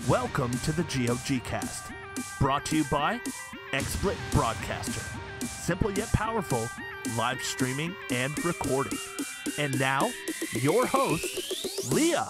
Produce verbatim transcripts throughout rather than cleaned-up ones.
Welcome to the G O G Cast, brought to you by XSplit Broadcaster. Simple yet powerful, live streaming and recording. And now, your host, Leah.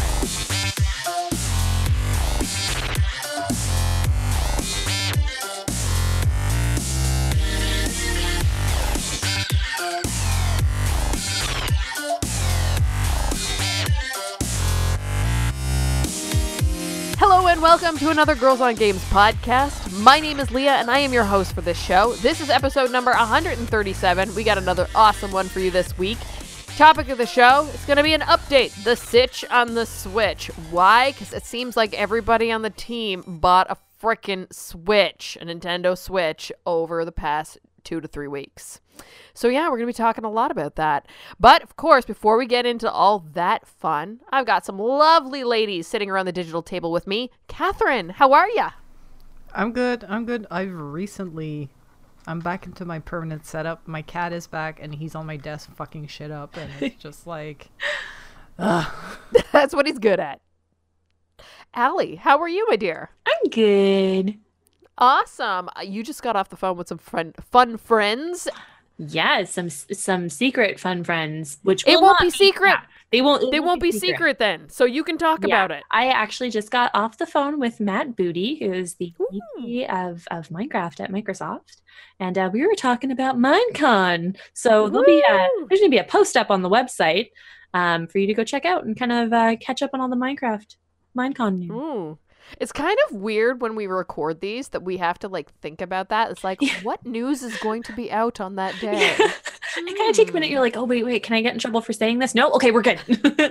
Hello and welcome to another Girls on Games podcast. My name is Leah and I am your host for this show. This is episode number one hundred thirty-seven. We got another awesome one for you this week. Topic of the show is going to be an update, the sitch on the Switch. Why? Because it seems like everybody on the team bought a frickin' Switch, a Nintendo Switch, over the past two to three weeks. So yeah, we're going to be talking a lot about that. But of course, before we get into all that fun, I've got some lovely ladies sitting around the digital table with me. Catherine, how are ya? I'm good. I'm good. I've recently, I'm back into my permanent setup. My cat is back and he's on my desk fucking shit up. And it's just like, ugh. That's what he's good at. Allie, how are you, my dear? I'm good. Awesome. You just got off the phone with some fun, fun friends. Yeah, some some secret fun friends, which it will won't not be secret. Yeah, they won't. They won't be secret. secret then, so you can talk yeah, about it. I actually just got off the phone with Matt Booty, who is the V P of of Minecraft at Microsoft, and uh, we were talking about Minecon. So there'll be a, there's gonna be a post up on the website um, for you to go check out and kind of uh, catch up on all the Minecraft Minecon news. Ooh. It's kind of weird when we record these that we have to like think about that. It's like, yeah. What news is going to be out on that day? Yeah. mm. It kind of takes a minute. You're like, oh, wait, wait, can I get in trouble for saying this? No? Okay, we're good.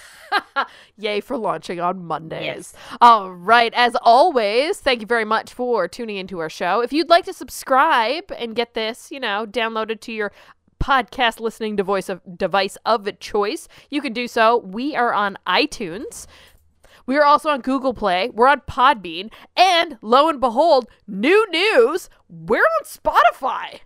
Yay for launching on Mondays. Yes. All right. As always, thank you very much for tuning into our show. If you'd like to subscribe and get this, you know, downloaded to your podcast listening device of, device of choice, you can do so. We are on iTunes. We are also on Google Play. We're on Podbean. And lo and behold, new news, we're on Spotify.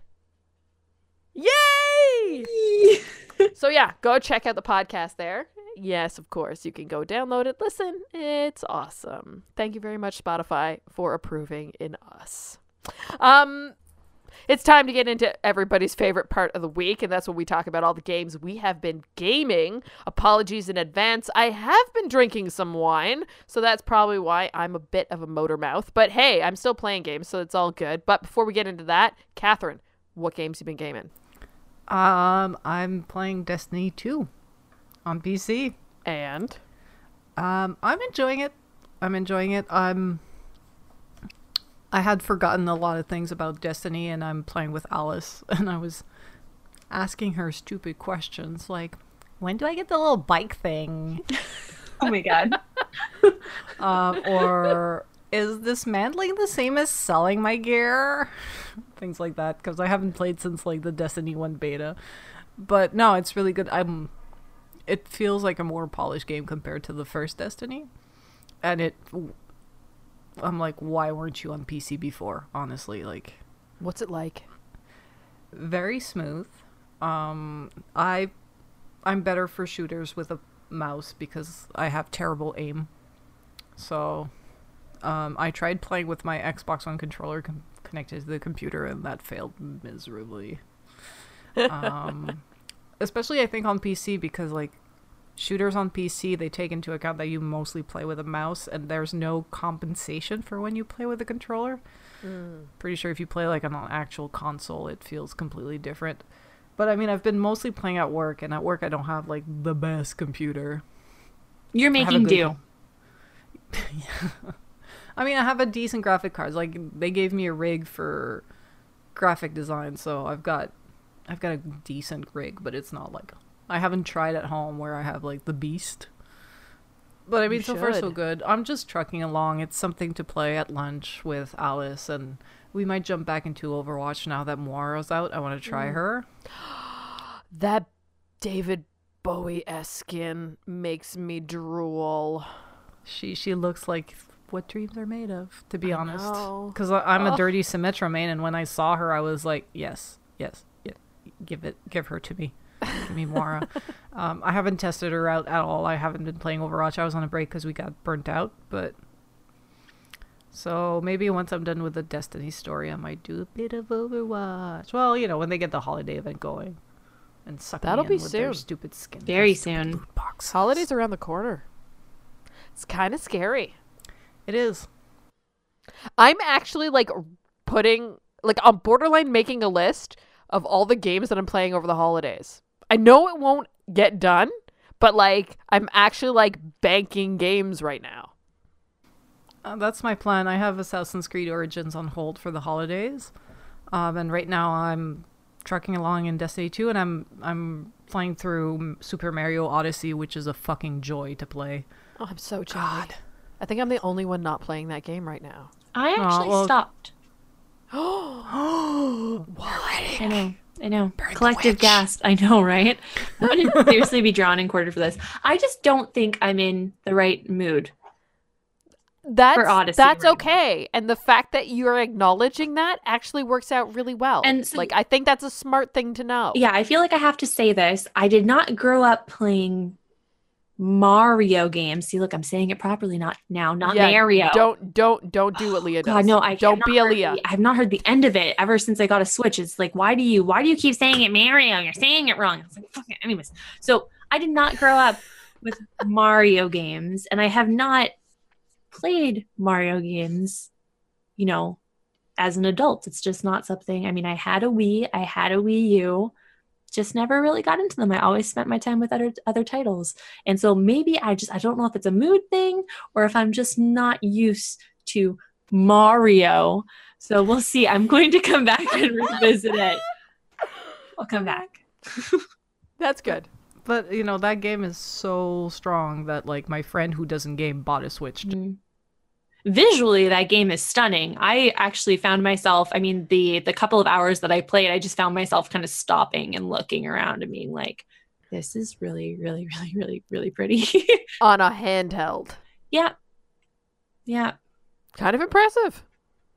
Yay! So yeah, go check out the podcast there. Yes, of course, you can go download it. Listen, it's awesome. Thank you very much, Spotify, for approving in us. Um... It's time to get into everybody's favorite part of the week, and that's when we talk about all the games we have been gaming. Apologies in advance. I have been drinking some wine, so that's probably why I'm a bit of a motor mouth. But hey, I'm still playing games, so it's all good. But before we get into that, Catherine, what games you been gaming? Um, I'm playing Destiny two on P C. And? Um, I'm enjoying it. I'm enjoying it. I'm... I had forgotten a lot of things about Destiny, and I'm playing with Alice, and I was asking her stupid questions like, when do I get the little bike thing? Oh my god. um, or is dismantling the same as selling my gear? Things like that, because I haven't played since like the Destiny one beta. But no, it's really good. I'm. It feels like a more polished game compared to the first Destiny, and it. I'm like, why weren't you on P C before? Honestly, like, what's it like? Very smooth. Um, I, I'm better for shooters with a mouse because I have terrible aim. So, um, I tried playing with my Xbox One controller com- connected to the computer, and that failed miserably. um, especially I think on P C because like. Shooters on P C, they take into account that you mostly play with a mouse, and there's no compensation for when you play with a controller. Mm. Pretty sure if you play like on an actual console, it feels completely different. But I mean, I've been mostly playing at work, and at work I don't have like the best computer. You're making do. Yeah. I mean, I have a decent graphic card. Like they gave me a rig for graphic design, so I've got, I've got a decent rig, but it's not like. I haven't tried at home where I have like the beast. But I mean, you so should. far so good. I'm just trucking along. It's something to play at lunch with Alice, and we might jump back into Overwatch now that Moira's out. I want to try mm. her. That David Bowie-esque skin makes me drool. She she looks like what dreams are made of, to be I honest. Because I'm a dirty Symmetra main, and when I saw her, I was like, yes, yes, yes, give it, give her to me. Give me Moira. um, I haven't tested her out at all. I haven't been playing Overwatch. I was on a break because we got burnt out, but So maybe once I'm done with the Destiny story, I might do a bit of Overwatch. Well, you know, when they get the holiday event going and suck me That'll in be with their soon. stupid skin. Very soon. Holidays around the corner. It's kind of scary. It is. I'm actually like putting like on borderline making a list of all the games that I'm playing over the holidays. I know it won't get done, but like I'm actually like banking games right now. Uh, that's my plan. I have Assassin's Creed Origins on hold for the holidays. Um, and right now I'm trucking along in Destiny two, and I'm I'm playing through Super Mario Odyssey, which is a fucking joy to play. Oh, I'm so jelly. I think I'm the only one not playing that game right now. I actually well- stopped. What? I know. I know. Collective gasp. I know, right? I wouldn't seriously be drawn and quartered for this. I just don't think I'm in the right mood. That's For Odyssey that's right now. okay, and the fact that you're acknowledging that actually works out really well. And so- like I think that's a smart thing to know. Yeah, I feel like I have to say this. I did not grow up playing Mario games. See, look, I'm saying it properly not now, not Yeah, Mario. Don't don't don't do what Leah does. God, no, I don't have be not a heard Leah. the- I have not heard the end of it ever since I got a Switch. It's like, why do you why do you keep saying it Mario? You're saying it wrong. It's like, fuck it. Anyways, so I did not grow up with Mario games, and I have not played Mario games, you know, as an adult. It's just not something. I mean, I had a Wii, I had a Wii U, just never really got into them. I always spent my time with other other titles. And so maybe I just I don't know if it's a mood thing or if I'm just not used to Mario. So we'll see. I'm going to come back and revisit it. I'll come back. That's good. But, you know, that game is so strong that, like, my friend who doesn't game bought a Switch. Mm. Visually, that game is stunning. I actually found myself, I mean, the the couple of hours that I played, I just found myself kind of stopping and looking around and being like, this is really, really, really, really, really pretty. On a handheld. Yeah. Yeah. Kind of impressive.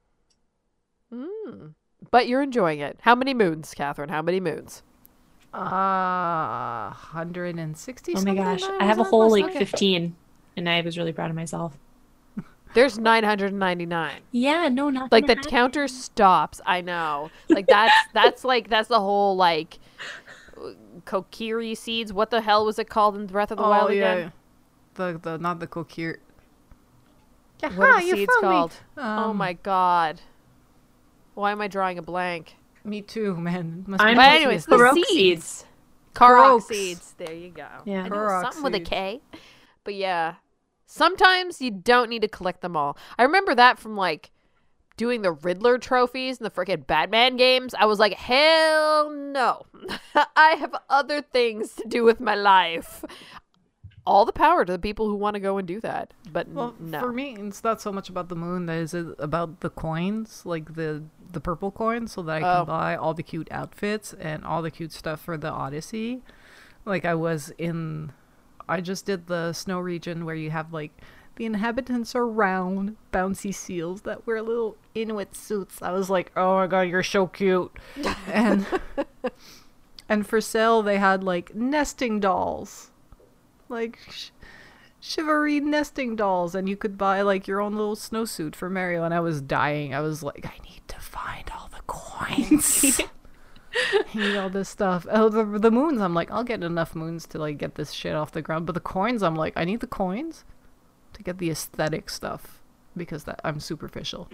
Mm. But you're enjoying it. How many moons, Catherine? How many moons? Uh, one hundred sixty Oh my something gosh. I I have a was whole on? like Okay. fifteen, and I was really proud of myself. There's nine hundred ninety-nine. Yeah, no, not Like the gonna happen. counter stops. I know. Like that's that's like that's the whole like kokiri seeds. What the hell was it called in Breath of the Oh, Wild yeah. again? The, the, not the Kokir. What Ah, are the you seeds found me. called? oh Um, my god. Why am I drawing a blank? Me too, man. Must I'm be But confused. anyways, the Korok seeds. seeds. Korok Koroks. seeds. There you go. Yeah. I knew it was Korok something with a seeds. K. But yeah, sometimes you don't need to collect them all. I remember that from like doing the Riddler trophies and the freaking Batman games. I was like, hell no. I have other things to do with my life. All the power to the people who want to go and do that. But Well, n- no. for me, it's not so much about the moon. That is it about the coins, like the the purple coins, so that I can Oh. buy all the cute outfits and all the cute stuff for the Odyssey. Like I was in, I just did the snow region where you have like the inhabitants are round, bouncy seals that wear little Inuit suits. I was like, oh my god, you're so cute, and and for sale they had like nesting dolls. Like sh- shivery nesting dolls, and you could buy like your own little snowsuit for Mario. And I was dying. I was like, I need to find all the coins. I need all this stuff. Oh, the the moons. I'm like, I'll get enough moons to like get this shit off the ground. But the coins, I'm like, I need the coins to get the aesthetic stuff because that I'm superficial.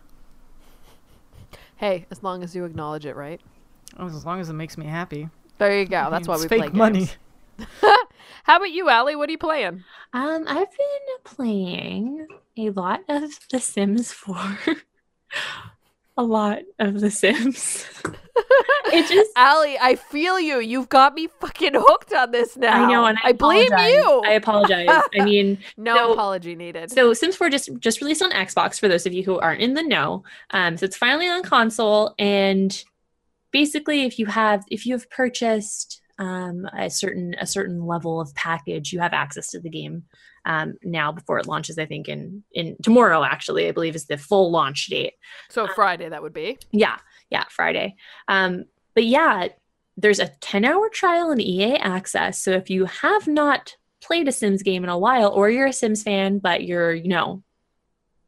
Hey, as long as you acknowledge it, right? As long as it makes me happy. There you go. I That's mean, why it's we fake play money. games. How about you, Allie? What are you playing? Um, I've been playing a lot of The Sims four. A lot of The Sims. It just Allie, I feel you. You've got me fucking hooked on this now. I know, and I, blame apologize. you. I apologize. I mean, no so- apology needed. So Sims four just just released on Xbox for those of you who aren't in the know. Um, so it's finally on console, and basically, if you have if you have purchased um, a certain a certain level of package, you have access to the game um, now before it launches. I think in in tomorrow, actually, I believe is the full launch date. so Friday, that would be. Yeah, yeah, Friday. Um, but yeah, there's a ten hour trial in E A Access. So if you have not played a Sims game in a while, or you're a Sims fan, but you're, you know,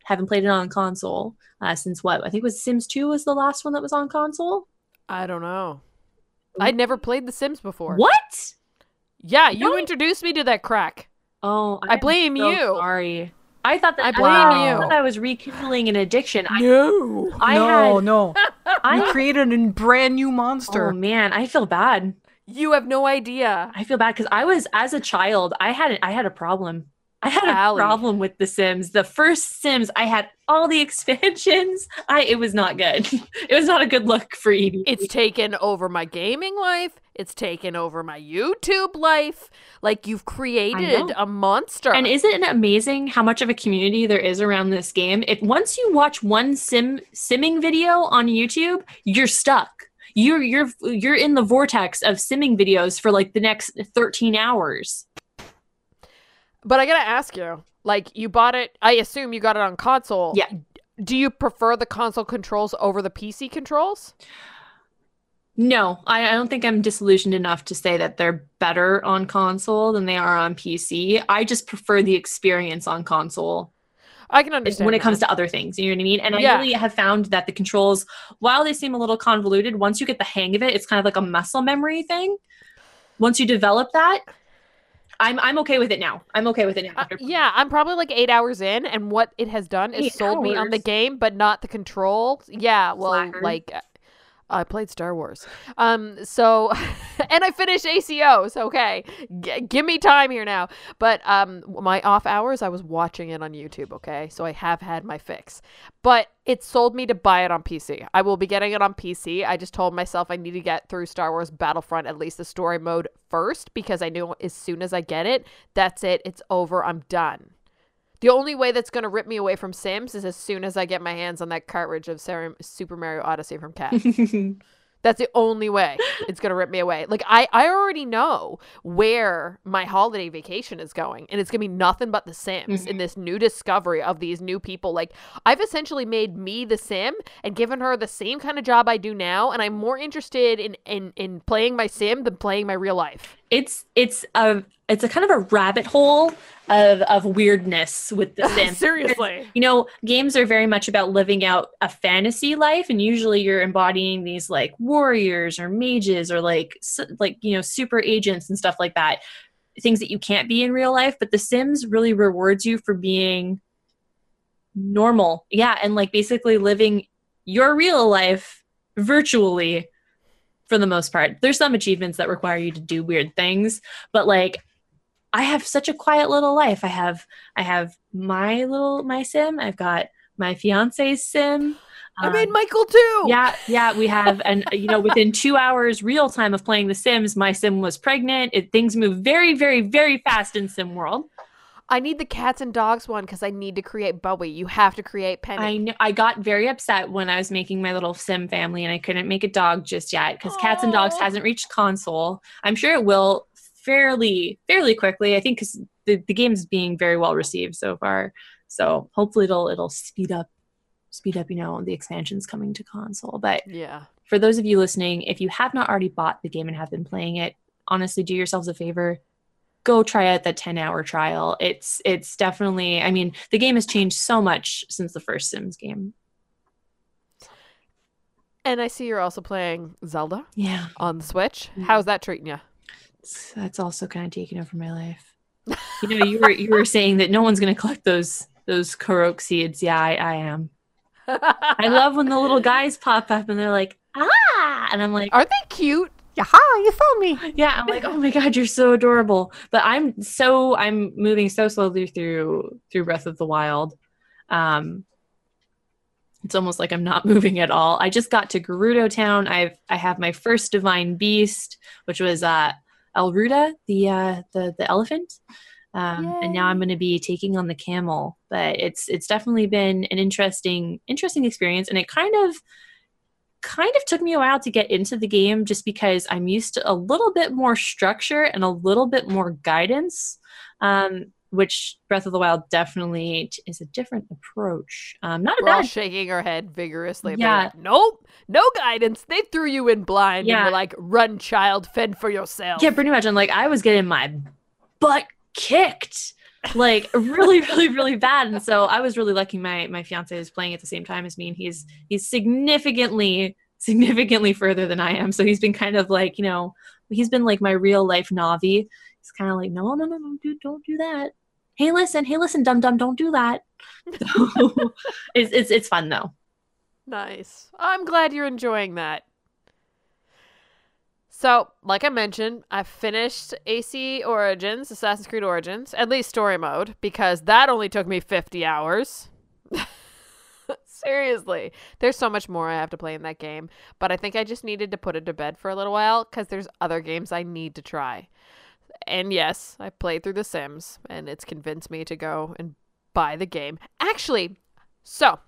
Haven't played it on console uh, since what? I think it was Sims two was the last one that was on console. I don't know. I'd never played The Sims before. What? Yeah, you Really? introduced me to that crack. Oh, I blame so you. Sorry. I thought that I blame I you. thought I was rekindling an addiction. I, No. I no, had, no. You I created a brand new monster. Oh man, I feel bad. You have no idea. I feel bad because I was as a child, I had a, I had a problem. I had a Allie. problem with The Sims. The first Sims, I had all the expansions. I it was not good. It was not a good look for Evie. It's taken over my gaming life. It's taken over my YouTube life. Like, you've created know. a monster. And isn't it amazing how much of a community there is around this game? If once you watch one sim simming video on YouTube, you're stuck. You're you're you're in the vortex of simming videos for like the next thirteen hours. But I gotta ask you, like, you bought it, I assume you got it on console. Yeah. Do you prefer the console controls over the P C controls? No, I, I don't think I'm disillusioned enough to say that they're better on console than they are on P C. I just prefer the experience on console I can understand when it that. comes to other things. You know what I mean? And I Yeah. really have found that the controls, while they seem a little convoluted, once you get the hang of it, it's kind of like a muscle memory thing. Once you develop that, I'm I'm okay with it now. I'm okay with it now. Uh, yeah, I'm probably like eight hours in, and what it has done is Eight sold me on the hours? game, but not the controls. Yeah, well, Slacker. like, uh, I played Star Wars. Um, so, and I finished A C Os. Okay, G- give me time here now. But um, my off hours, I was watching it on YouTube. Okay, so I have had my fix, but it sold me to buy it on P C. I will be getting it on P C. I just told myself I need to get through Star Wars Battlefront, at least the story mode first, because I knew as soon as I get it, that's it. It's over. I'm done. The only way that's going to rip me away from Sims is as soon as I get my hands on that cartridge of Sarah, Super Mario Odyssey from Cat. That's the only way it's going to rip me away. Like, I, I already know where my holiday vacation is going, and it's going to be nothing but The Sims Mhm. in this new discovery of these new people. Like, I've essentially made me the Sim and given her the same kind of job I do now, and I'm more interested in, in, in playing my Sim than playing my real life. It's it's a it's a kind of a rabbit hole of of weirdness with The Sims. Seriously. You know, games are very much about living out a fantasy life, and usually you're embodying these like warriors or mages or like su- like you know super agents and stuff like that. Things that you can't be in real life, but The Sims really rewards you for being normal. Yeah, and like basically living your real life virtually for the most part. There's some achievements that require you to do weird things, but like I have such a quiet little life. I have I have my little my sim. I've got my fiance's sim. I made Um, Michael too. yeah, yeah, we have, and you know, within two hours real time of playing The Sims, my sim was pregnant. It, things move very, very, very fast in Sim World. I need the cats and dogs one because I need to create Bowie. You have to create Penny. I kn- I got very upset when I was making my little sim family, and I couldn't make a dog just yet because Cats and Dogs Aw. hasn't reached console. I'm sure it will fairly fairly quickly. I think because the the game's being very well received so far, so hopefully it'll it'll speed up speed up. You know, the expansions coming to console. But Yeah. for those of you listening, if you have not already bought the game and have been playing it, honestly, do yourselves a favor. Go try out that ten hour trial. It's it's definitely, I mean, the game has changed so much since the first Sims game. And I see you're also playing Zelda Yeah. on the Switch. Mhm. How's that treating you? It's- That's also kind of taken over my life. You know, you were you were saying that no one's going to collect those those Korok seeds. Yeah, I, I am. I love when the little guys pop up and they're like, ah, and I'm like, Aren't they cute? Yaha, you found me. yeah, I'm like, oh my god, you're so adorable. But I'm so I'm moving so slowly through through Breath of the Wild. Um, it's almost like I'm not moving at all. I just got to Gerudo Town. I've I have my first divine beast, which was uh Elruda, the uh the the elephant. Um, and now I'm going to be taking on the camel. But it's it's definitely been an interesting interesting experience, and it kind of kind of took me a while to get into the game just because I'm used to a little bit more structure and a little bit more guidance, um, which Breath of the Wild definitely t- is a different approach. Um, not a We're all bad. shaking our head vigorously. being Yeah. like, nope, no guidance. They threw you in blind Yeah. and were like, run, child, fend for yourself. Yeah, pretty much. I'm like, I was getting my butt kicked like really, really, really bad. And so I was really lucky. My my fiance is playing at the same time as me, and he's he's significantly, significantly further than I am. So he's been kind of like, you know, he's been like my real life Navi. He's kind of like, no, no, no, no, dude, don't do that. Hey, listen, hey, listen, dum dum, don't do that. So it's it's it's fun though. Nice. I'm glad you're enjoying that. So, like I mentioned, I finished A C Origins, Assassin's Creed Origins, at least story mode, because that only took me fifty hours. Seriously. There's so much more I have to play in that game, but I think I just needed to put it to bed for a little while because there's other games I need to try. And yes, I played through The Sims, and it's convinced me to go and buy the game. Actually, so,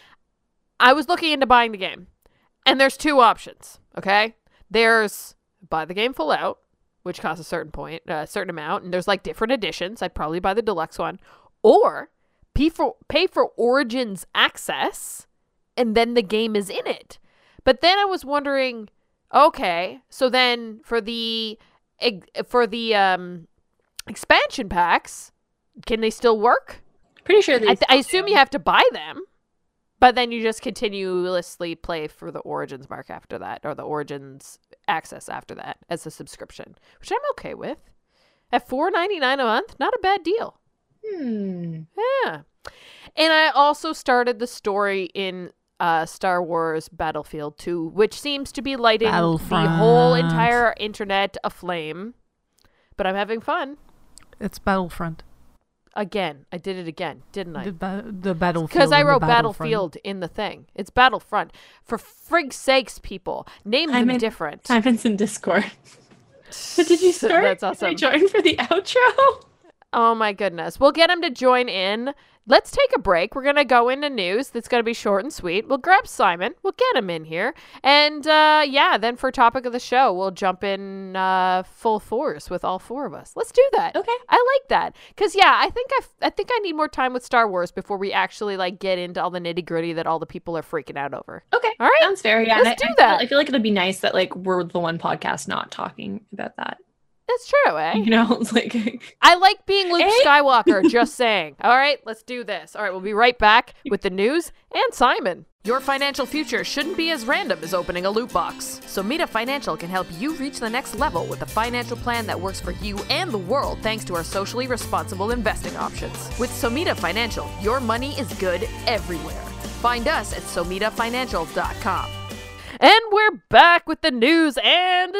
I was looking into buying the game, and there's two options, okay? There's buy the game full out, which costs a certain point, a certain amount, and there's like different editions. I'd probably buy the deluxe one, or pay for pay for Origins access, and then the game is in it. But then I was wondering, okay, so then for the for the um, expansion packs, can they still work? Pretty sure they. I, th- I assume you have to buy them. But then you just continuously play for the Origins mark after that, or the Origins access after that as a subscription, which I'm okay with. At four ninety-nine a month, not a bad deal. Hmm. Yeah. And I also started the story in uh, Star Wars Battlefield two, which seems to be lighting the whole entire internet aflame. But I'm having fun. It's Battlefront. Again, I did it again, didn't I? The, ba- the Battlefield. Because I wrote Battlefront. Battlefield in the thing. It's Battlefront. For frig's sakes, people. Name them I'm in, different. Simon's in Discord. But did you start? That's awesome. Did I join for the outro? Oh my goodness. We'll get him to join in. Let's take a break. We're going to go into news that's going to be short and sweet. We'll grab Simon. We'll get him in here. And uh, yeah, then for topic of the show, we'll jump in uh, full force with all four of us. Let's do that. Okay. I like that. Because yeah, I think I, f- I think I need more time with Star Wars before we actually like get into all the nitty gritty that all the people are freaking out over. Okay. All right. Sounds fair. Yeah. Let's I, do I that. Feel, I feel like it'd be nice that like we're the one podcast not talking about that. That's true, eh? You know, it's like I like being Luke Eh? Skywalker, just saying. All right, let's do this. All right, we'll be right back with the news and Simon. Your financial future shouldn't be as random as opening a loot box. Somita Financial can help you reach the next level with a financial plan that works for you and the world thanks to our socially responsible investing options. With Somita Financial, your money is good everywhere. Find us at somita financial dot com. And we're back with the news and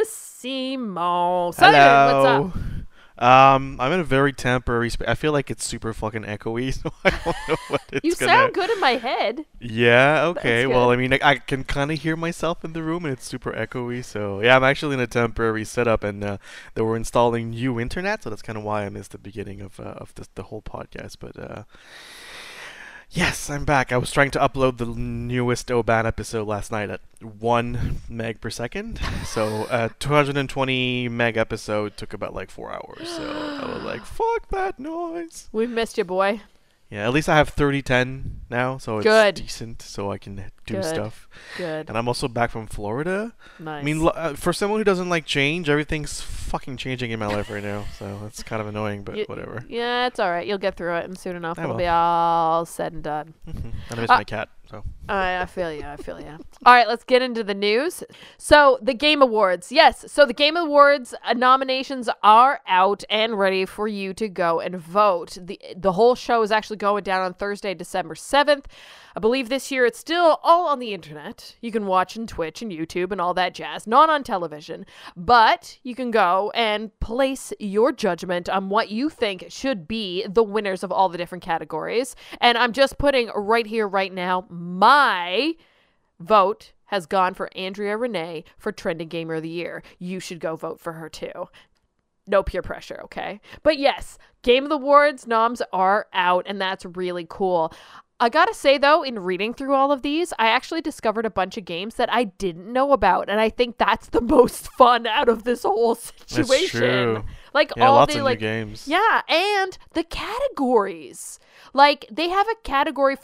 Simon. Simon, Hello. what's up? Um, I'm in a very temporary space. I feel like it's super fucking echoey, so I don't know what it's You gonna... sound good in my head. Yeah, okay. That's Well, good. I mean, I, I can kind of hear myself in the room, and it's super echoey. So, yeah, I'm actually in a temporary setup, and uh, they were installing new internet, so that's kind of why I missed the beginning of uh, of this, the whole podcast. But, uh... yes, I'm back. I was trying to upload the newest O B A N episode last night at one meg per second. So a two hundred twenty meg episode took about like four hours. So I was like, fuck that noise. We've missed you, boy. Yeah, at least I have thirty ten now, so it's Good. decent, so I can do Good. stuff. Good. And I'm also back from Florida. Nice. I mean, lo- uh, for someone who doesn't like change, everything's fucking changing in my life right now. So it's kind of annoying, but Y- whatever. Yeah, it's all right. You'll get through it, and soon enough I it'll will. be all said and done. hmm And I miss Uh, my cat, so. I, I feel you. I feel you. All right, let's get into the news. So the Game Awards. Yes. So the Game Awards uh, nominations are out and ready for you to go and vote. The the whole show is actually going down on Thursday, December seventh. I believe this year it's still all on the internet. You can watch on Twitch and YouTube and all that jazz, not on television. But you can go and place your judgment on what you think should be the winners of all the different categories. And I'm just putting right here, right now, my vote has gone for Andrea Renee for Trending Gamer of the Year. You should go vote for her too. No peer pressure, okay? But yes, Game of the Awards noms are out, and that's really cool. I gotta say, though, in reading through all of these, I actually discovered a bunch of games that I didn't know about, and I think that's the most fun out of this whole situation. That's true. Like Yeah, all lots the of like, new games. yeah, and the categories. Like they have a category for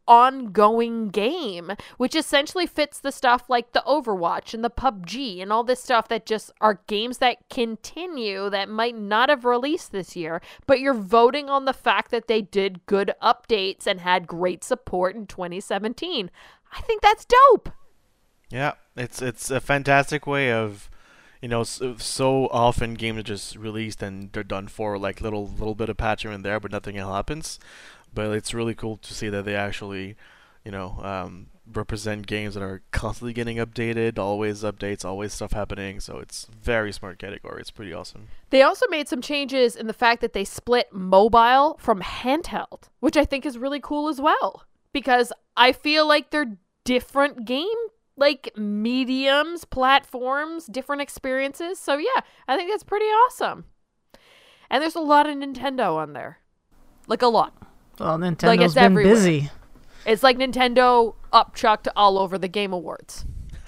ongoing game, which essentially fits the stuff like the Overwatch and the P U B G and all this stuff that just are games that continue that might not have released this year, but you're voting on the fact that they did good updates and had great support in twenty seventeen. I think that's dope. Yeah, it's it's a fantastic way of, you know, so, so often games are just released and they're done for, like little little bit of patch here and there, but nothing else happens. But it's really cool to see that they actually, you know, um, represent games that are constantly getting updated, always updates, always stuff happening. So it's very smart category. It's pretty awesome. They also made some changes in the fact that they split mobile from handheld, which I think is really cool as well, because I feel like they're different game, like mediums, platforms, different experiences. So yeah, I think that's pretty awesome. And there's a lot of Nintendo on there, like a lot. Well, Nintendo's Like, it's been everywhere. busy. It's like Nintendo upchucked all over the Game Awards.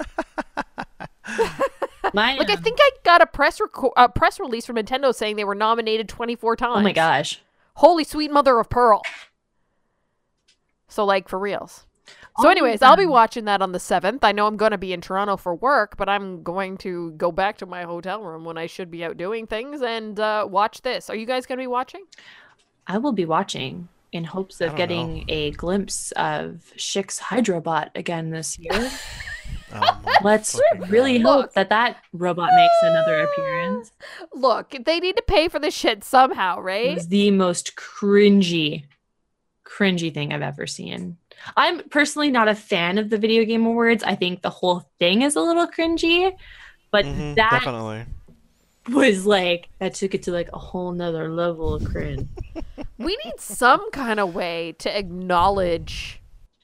My, Like, I um, think I got a press reco- uh, press release from Nintendo saying they were nominated twenty-four times. Oh my gosh. Holy sweet mother of pearl. So, like, for reals. So Oh, anyways, I'll be um, watching that on the seventh. I know I'm going to be in Toronto for work, but I'm going to go back to my hotel room when I should be out doing things and uh, watch this. Are you guys going to be watching? I will be watching in hopes I of don't getting know. a glimpse of Schick's Hydrobot again this year. Oh my Let's fucking really God. hope that that robot makes another appearance. Look, they need to pay for this shit somehow, It right? was the most cringy, cringy thing I've ever seen. I'm personally not a fan of the Video Game Awards. I think the whole thing is a little cringy, but Mhm, that definitely. was like, that took it to like a whole nother level of cringe. We need some kind of way to acknowledge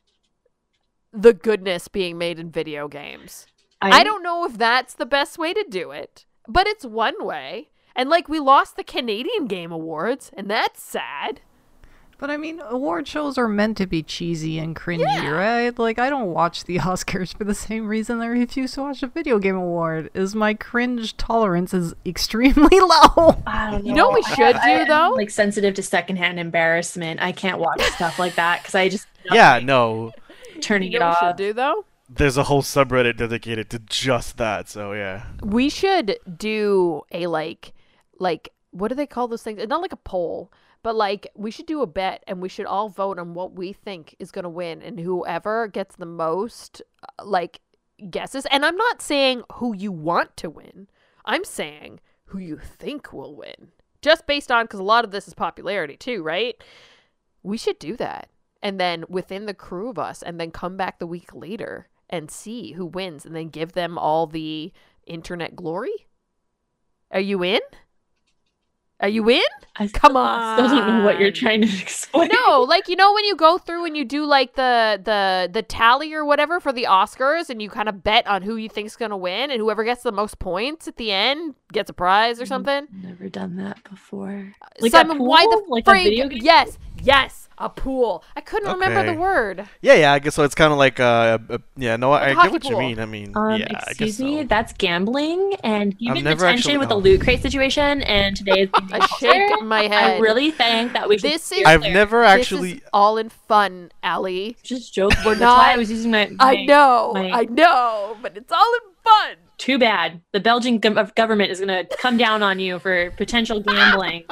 the goodness being made in video games. I don't know if that's the best way to do it, but it's one way. And like, we lost the Canadian Game Awards, and that's sad. But I mean, award shows are meant to be cheesy and cringy, Yeah. right? Like, I don't watch the Oscars for the same reason I refuse to watch a video game award. Is my cringe tolerance is extremely low. I don't know. You know what we I- should I do, am, though? Like sensitive to secondhand embarrassment. I can't watch stuff like that because I just Yeah, no. turning You it know what we should off. do, though? There's a whole subreddit dedicated to just that. So yeah. We should do a, like, like, what do they call those things? It's not like a poll, but like, we should do a bet and we should all vote on what we think is going to win, and whoever gets the most, uh, like, guesses. And I'm not saying who you want to win. I'm saying who you think will win. Just based on, because a lot of this is popularity too, right? We should do that. And then within the crew of us, and then come back the week later and see who wins, and then give them all the internet glory. Are you in? Are you in? I Come still don't know what you're on. trying to explain. No, like, you know, when you go through and you do like the the the tally or whatever for the Oscars, and you kind of bet on who you think's gonna win, and whoever gets the most points at the end gets a prize or something. Never done that before. Like Simon, a pool? why the like a freak? video game? Yes, yes, a pool. I couldn't remember the Okay. word. Yeah, yeah. I guess so. It's kind of like uh, uh, yeah. No, I a get hockey what you pool. mean. I mean, Um, yeah. I excuse guess me, so. that's gambling. And given the never tension actually- with the oh. loot crate situation and today's I shake my I head. really think that we should This steer is- I've clear. never This actually. is all in fun, Allie. just joking. We're That's why I not- was using my. I my- know, my- I know, but it's all in fun. Too bad. The Belgian gov- government is going to come down on you for potential gambling.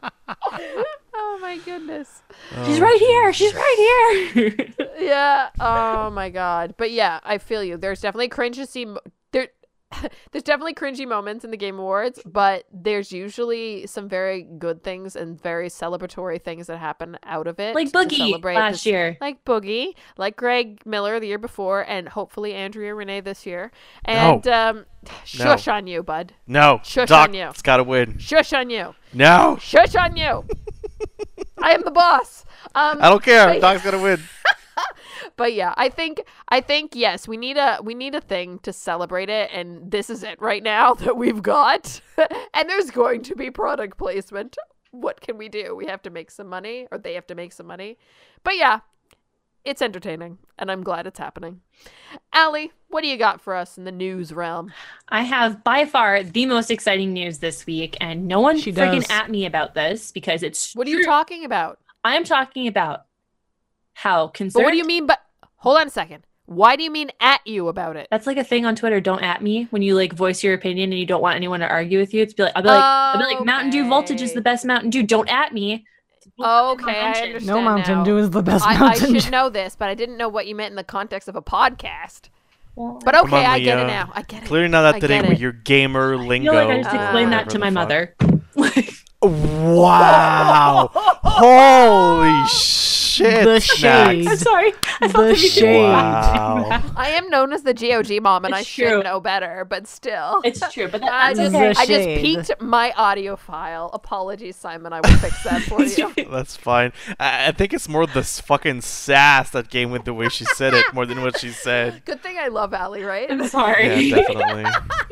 Oh my goodness. She's Oh, right here. She's right here. Yeah. Oh my god. But yeah, I feel you. There's definitely cringy mo- there. There's definitely cringy moments in the Game Awards, but there's usually some very good things and very celebratory things that happen out of it. like to Boogie celebrate last this- year. Like Boogie, like Greg Miller the year before, and hopefully Andrea Renee this year. And um, shush on you, bud. No, Shush Doc, on you. it's gotta win. Shush on you. No, Shush on you. I am the boss. Um, I don't care. but- Doc's gotta win. But yeah, I think I think yes, we need a we need a thing to celebrate it, and this is it right now that we've got. And there's going to be product placement. What can we do? We have to make some money, or they have to make some money. But yeah, it's entertaining, and I'm glad it's happening. Allie, what do you got for us in the news realm? I have by far the most exciting news this week, and no one She freaking does. at me about this because it's What are you true. talking about? I am talking about how But concerned. what do you mean? But hold on a second. Why do you mean at you about it? That's like a thing on Twitter. Don't at me when you like voice your opinion and you don't want anyone to argue with you. It's be like I'll be like I'll be like Mountain Dew Voltage is the best Mountain Dew. Don't at me. Okay, I mention. understand. No Mountain now. Dew is the best I, I Mountain should Dew. know this, but I didn't know what you meant in the context of a podcast. Well, But Come okay, on, I get it Leah. now. I get it. Clearly not I up to get date with it. your gamer I lingo. feel like I just Uh, explained that whatever to the my fuck. mother. Wow! Holy shit! The Snacks. shade. I'm sorry. I The thought maybe people shade. would Wow. I am known as the G O G mom, and It's I should true. know better, but still. It's true, but that, I that's just, okay. The I just shade. peeked my audio file. Apologies, Simon. I will fix that for you. That's fine. I, I think it's more the s- fucking sass that came with the way she said it more than what she said. Good thing I love Allie, right? I'm sorry. Yeah, definitely.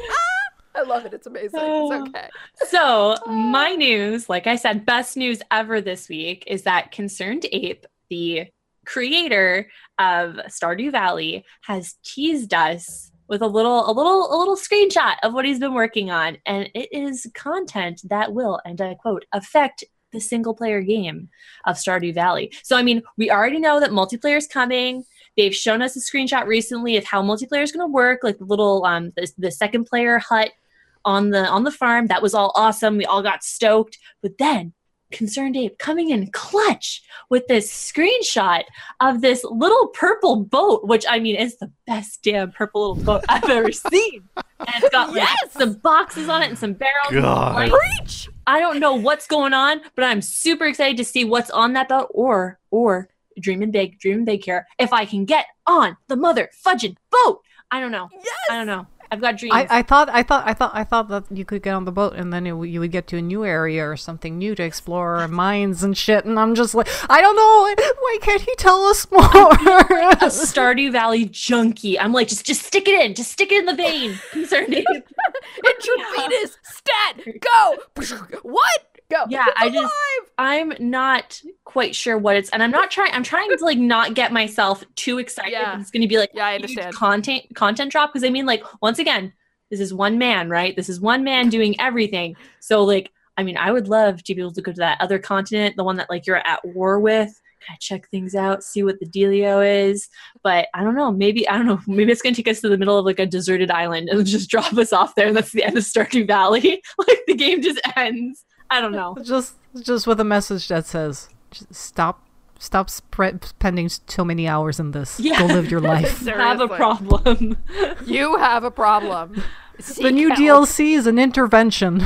I love it. It's amazing. Oh. It's okay. So, my news, like I said, best news ever this week is that Concerned Ape, the creator of Stardew Valley, has teased us with a little a little a little screenshot of what he's been working on, and it is content that will, and I quote, affect the single player game of Stardew Valley. So, I mean, we already know that multiplayer is coming. They've shown us a screenshot recently of how multiplayer is going to work, like the little um the, the second player hut on the on the farm. That was all awesome. We all got stoked. But then Concerned Ape coming in clutch with this screenshot of this little purple boat, which I mean is the best damn purple little boat I've ever seen. And it's got like Yes! some boxes on it and some barrels. and some God. lights. Preach! I don't know what's going on, but I'm super excited to see what's on that boat, or or dreaming big, dreaming big here. If I can get on the mother fudging boat, I don't know. Yes! I don't know. I've got dreams. I, I thought I thought I thought I thought that you could get on the boat and then it, w- you would get to a new area or something new to explore, mines and shit. And I'm just like, I don't know. Why can't he tell us more? a Stardew Valley junkie. I'm like, just just stick it in, just stick it in the vein. Concerned Ape. Intravenous stat. Go. What? Go. Yeah, It's I just- alive! I'm not quite sure what it's, and I'm not trying. I'm trying to like not get myself too excited. Yeah. that It's going to be like Yeah, I a huge understand. content content drop, because I mean, like, once again, this is one man, right? This is one man doing everything. So like, I mean, I would love to be able to go to that other continent, the one that like you're at war with, kind of check things out, see what the dealio is. But I don't know. Maybe I don't know. Maybe it's going to take us to the middle of like a deserted island and just drop us off there, and that's the end of Stardew Valley. Like the game just ends. I don't know. just just with a message that says, "Just stop stop spread, spending so many hours in this. Yeah. Go live your life. You have a Seriously. problem. You have a problem. The Seek new help. D L C is an intervention.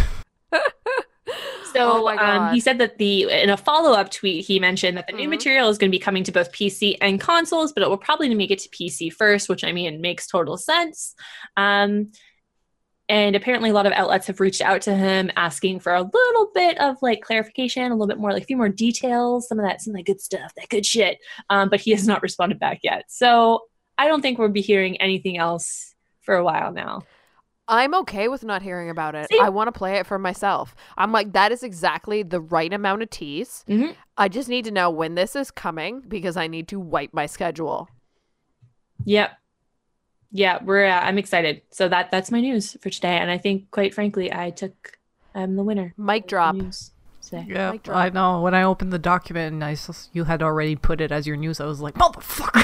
So Oh my um, he God. said that the in a follow up tweet he mentioned that the new Mhm. material is going to be coming to both P C and consoles, but it will probably make it to P C first, which I mean makes total sense. Um, and apparently a lot of outlets have reached out to him asking for a little bit of like clarification, a little bit more, like a few more details, some of that, some of that good stuff, that good shit. Um, but he has not responded back yet. So I don't think we'll be hearing anything else for a while now. I'm okay with not hearing about it. Same. I want to play it for myself. I'm like, that is exactly the right amount of tease. Mhm. I just need to know when this is coming because I need to wipe my schedule. Yep. Yeah, we're. Uh, I'm excited. So that that's my news for today, and I think, quite frankly, I took. I'm the winner. Mic of the drop. news today. Yeah, Mic drop. I know. When I opened the document and I s- you had already put it as your news, I was like, motherfucker.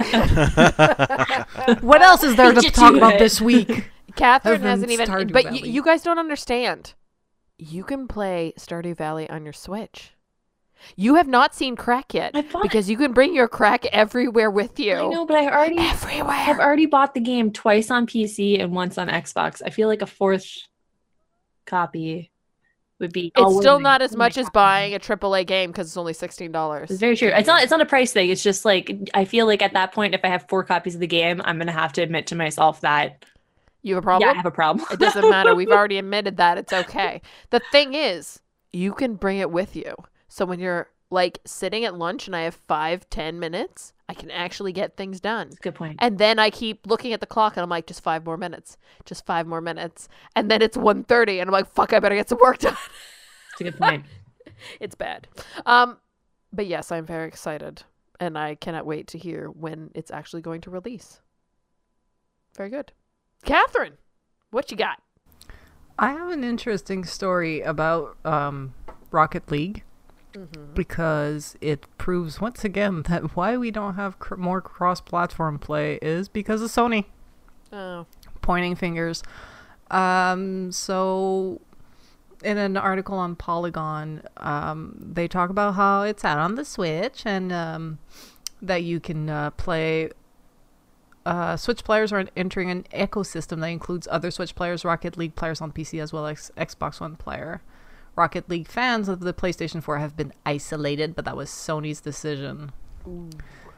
What else is there Beat to you talk to about it. this week? Catherine Other than hasn't even. Stardew But y- Valley. you guys don't understand. You can play Stardew Valley on your Switch. You have not seen crack yet I bought- because you can bring your crack everywhere with you. I know, but I already. Everywhere. I've already bought the game twice on P C and once on Xbox. I feel like a fourth copy would be. It's oh, still wait a not minute. as What am I much as talking buying a triple A game because it's only sixteen dollars. It's very true. It's not. It's not a price thing. It's just like I feel like at that point, if I have four copies of the game, I'm gonna have to admit to myself that You have a problem? yeah, I have a problem. It doesn't matter. We've already admitted that. It's okay. The thing is, you can bring it with you. So when you're like sitting at lunch and I have five, ten minutes, I can actually get things done. Good point. And then I keep looking at the clock and I'm like, just five more minutes. Just five more minutes. And then it's one thirty and I'm like, fuck, I better get some work done. That's a good point. It's bad. Um, but yes, I'm very excited. And I cannot wait to hear when it's actually going to release. Very good. Catherine, what you got? I have an interesting story about um, Rocket League. mm-hmm. because it proves once again that why we don't have cr- more cross-platform play is because of Sony. Oh. Pointing fingers. Um, so in an article on Polygon, um, they talk about how it's out on the Switch and um, that you can uh, play. Uh, Switch players are entering an ecosystem that includes other Switch players, Rocket League players on P C, as well as Xbox One player. Rocket League fans of the PlayStation four have been isolated, but that was Sony's decision. Ooh.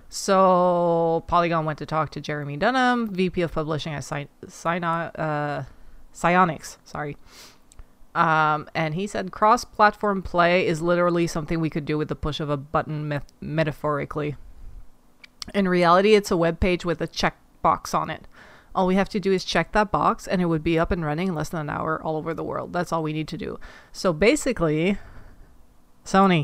So Polygon went to talk to Jeremy Dunham, V P of Publishing at Cy- Cyno- uh, Psyonix. Sorry. Um, and he said cross-platform play is literally something we could do with the push of a button, me- metaphorically. In reality, it's a web page with a checkbox on it. All we have to do is check that box, and it would be up and running in less than an hour all over the world. That's all we need to do. So basically, Sony,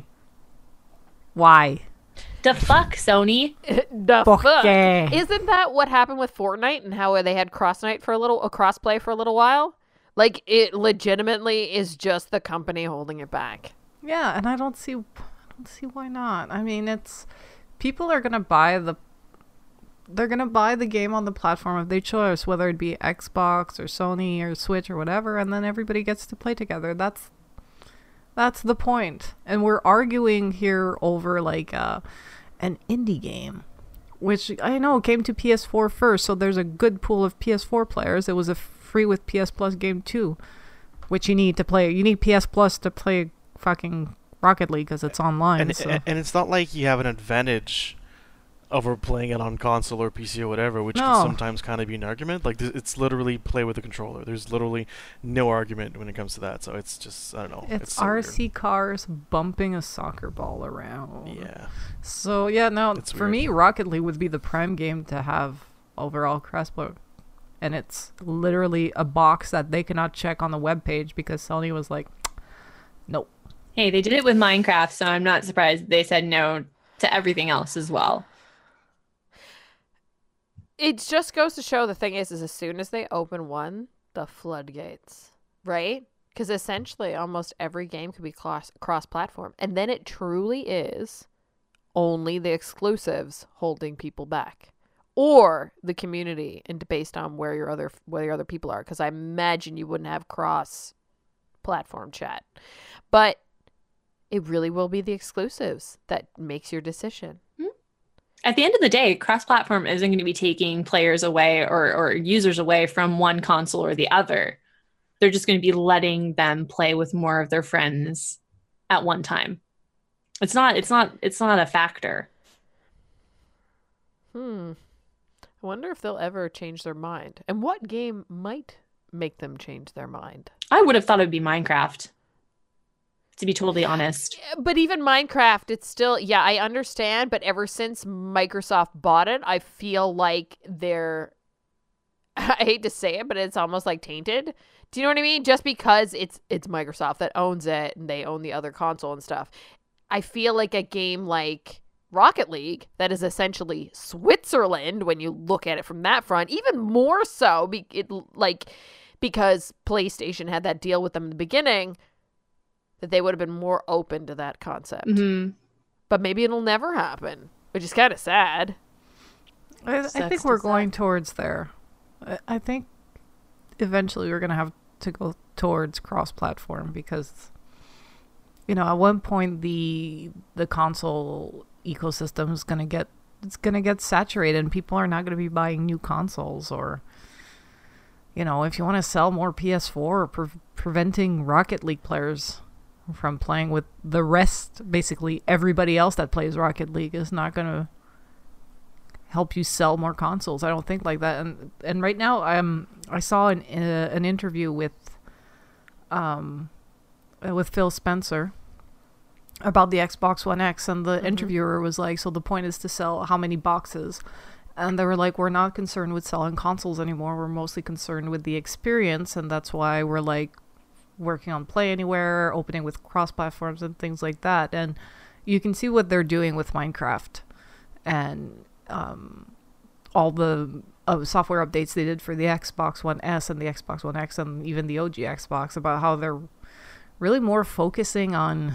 why? The fuck, Sony? The Fuck fuck. yeah. Isn't that what happened with Fortnite and how they had cross night for a little, a crossplay for a little while? Like, it legitimately is just the company holding it back. Yeah, and I don't see, I don't see why not. I mean, it's people are gonna buy the, they're gonna buy the game on the platform of their choice, whether it be Xbox or Sony or Switch or whatever, and then everybody gets to play together. That's, that's the point. And we're arguing here over like uh, an indie game, which I know came to P S four first, so there's a good pool of P S four players. It was a free with P S Plus game too, which you need to play. You need P S Plus to play fucking Rocket League because it's online. And, so. and it's not like you have an advantage over playing it on console or P C or whatever, which No. can sometimes kind of be an argument. Like, th- it's literally play with a controller. There's literally no argument when it comes to that. So it's just, I don't know. It's, It's so R weird. C cars bumping a soccer ball around. Yeah. So yeah, no, It's for weird. me, Rocket League would be the prime game to have overall crossplay. And it's literally a box that they cannot check on the webpage because Sony was like, nope. Hey, they did it with Minecraft, so I'm not surprised they said no to everything else as well. It just goes to show the thing is, is as soon as they open one, the floodgates, right? Because essentially almost every game could be cross cross-platform. And then it truly is only the exclusives holding people back. Or the community, and based on where your other where your other people are. Because I imagine you wouldn't have cross-platform chat. But it really will be the exclusives that makes your decision. At the end of the day, cross-platform isn't going to be taking players away or, or users away from one console or the other. They're just going to be letting them play with more of their friends at one time. It's not. It's not. It's not a factor. Hmm. I wonder if they'll ever change their mind, and what game might make them change their mind. I would have thought it would be Minecraft, to be totally honest. But even Minecraft, it's still, yeah, I understand. But ever since Microsoft bought it, I feel like they're, I hate to say it, but it's almost like tainted. Do you know what I mean? Just because it's it's Microsoft that owns it and they own the other console and stuff. I feel like a game like Rocket League, that is essentially Switzerland when you look at it from that front, even more so, be, it, like because PlayStation had that deal with them in the beginning, that they would have been more open to that concept. Mm-hmm. But maybe it'll never happen, which is kind of sad. I, I Sucks think to we're suck. going towards there. I, I think eventually we're going to have to go towards cross-platform because, you know, at one point the the console ecosystem is going to get it's going to get saturated and people are not going to be buying new consoles. Or, you know, if you want to sell more P S four, pre- preventing Rocket League players from playing with the rest, basically everybody else that plays Rocket League, is not going to help you sell more consoles. I don't think like that. And and right now, um, I saw an uh, an interview with um uh, with Phil Spencer about the Xbox One X, and the Mm-hmm. interviewer was like, "So the point is to sell how many boxes?" And they were like, "We're not concerned with selling consoles anymore. We're mostly concerned with the experience, and that's why we're like working on Play Anywhere, opening with cross platforms and things like that." And you can see what they're doing with Minecraft and um, all the uh, software updates they did for the Xbox One S and the Xbox One X and even the O G Xbox, about how they're really more focusing on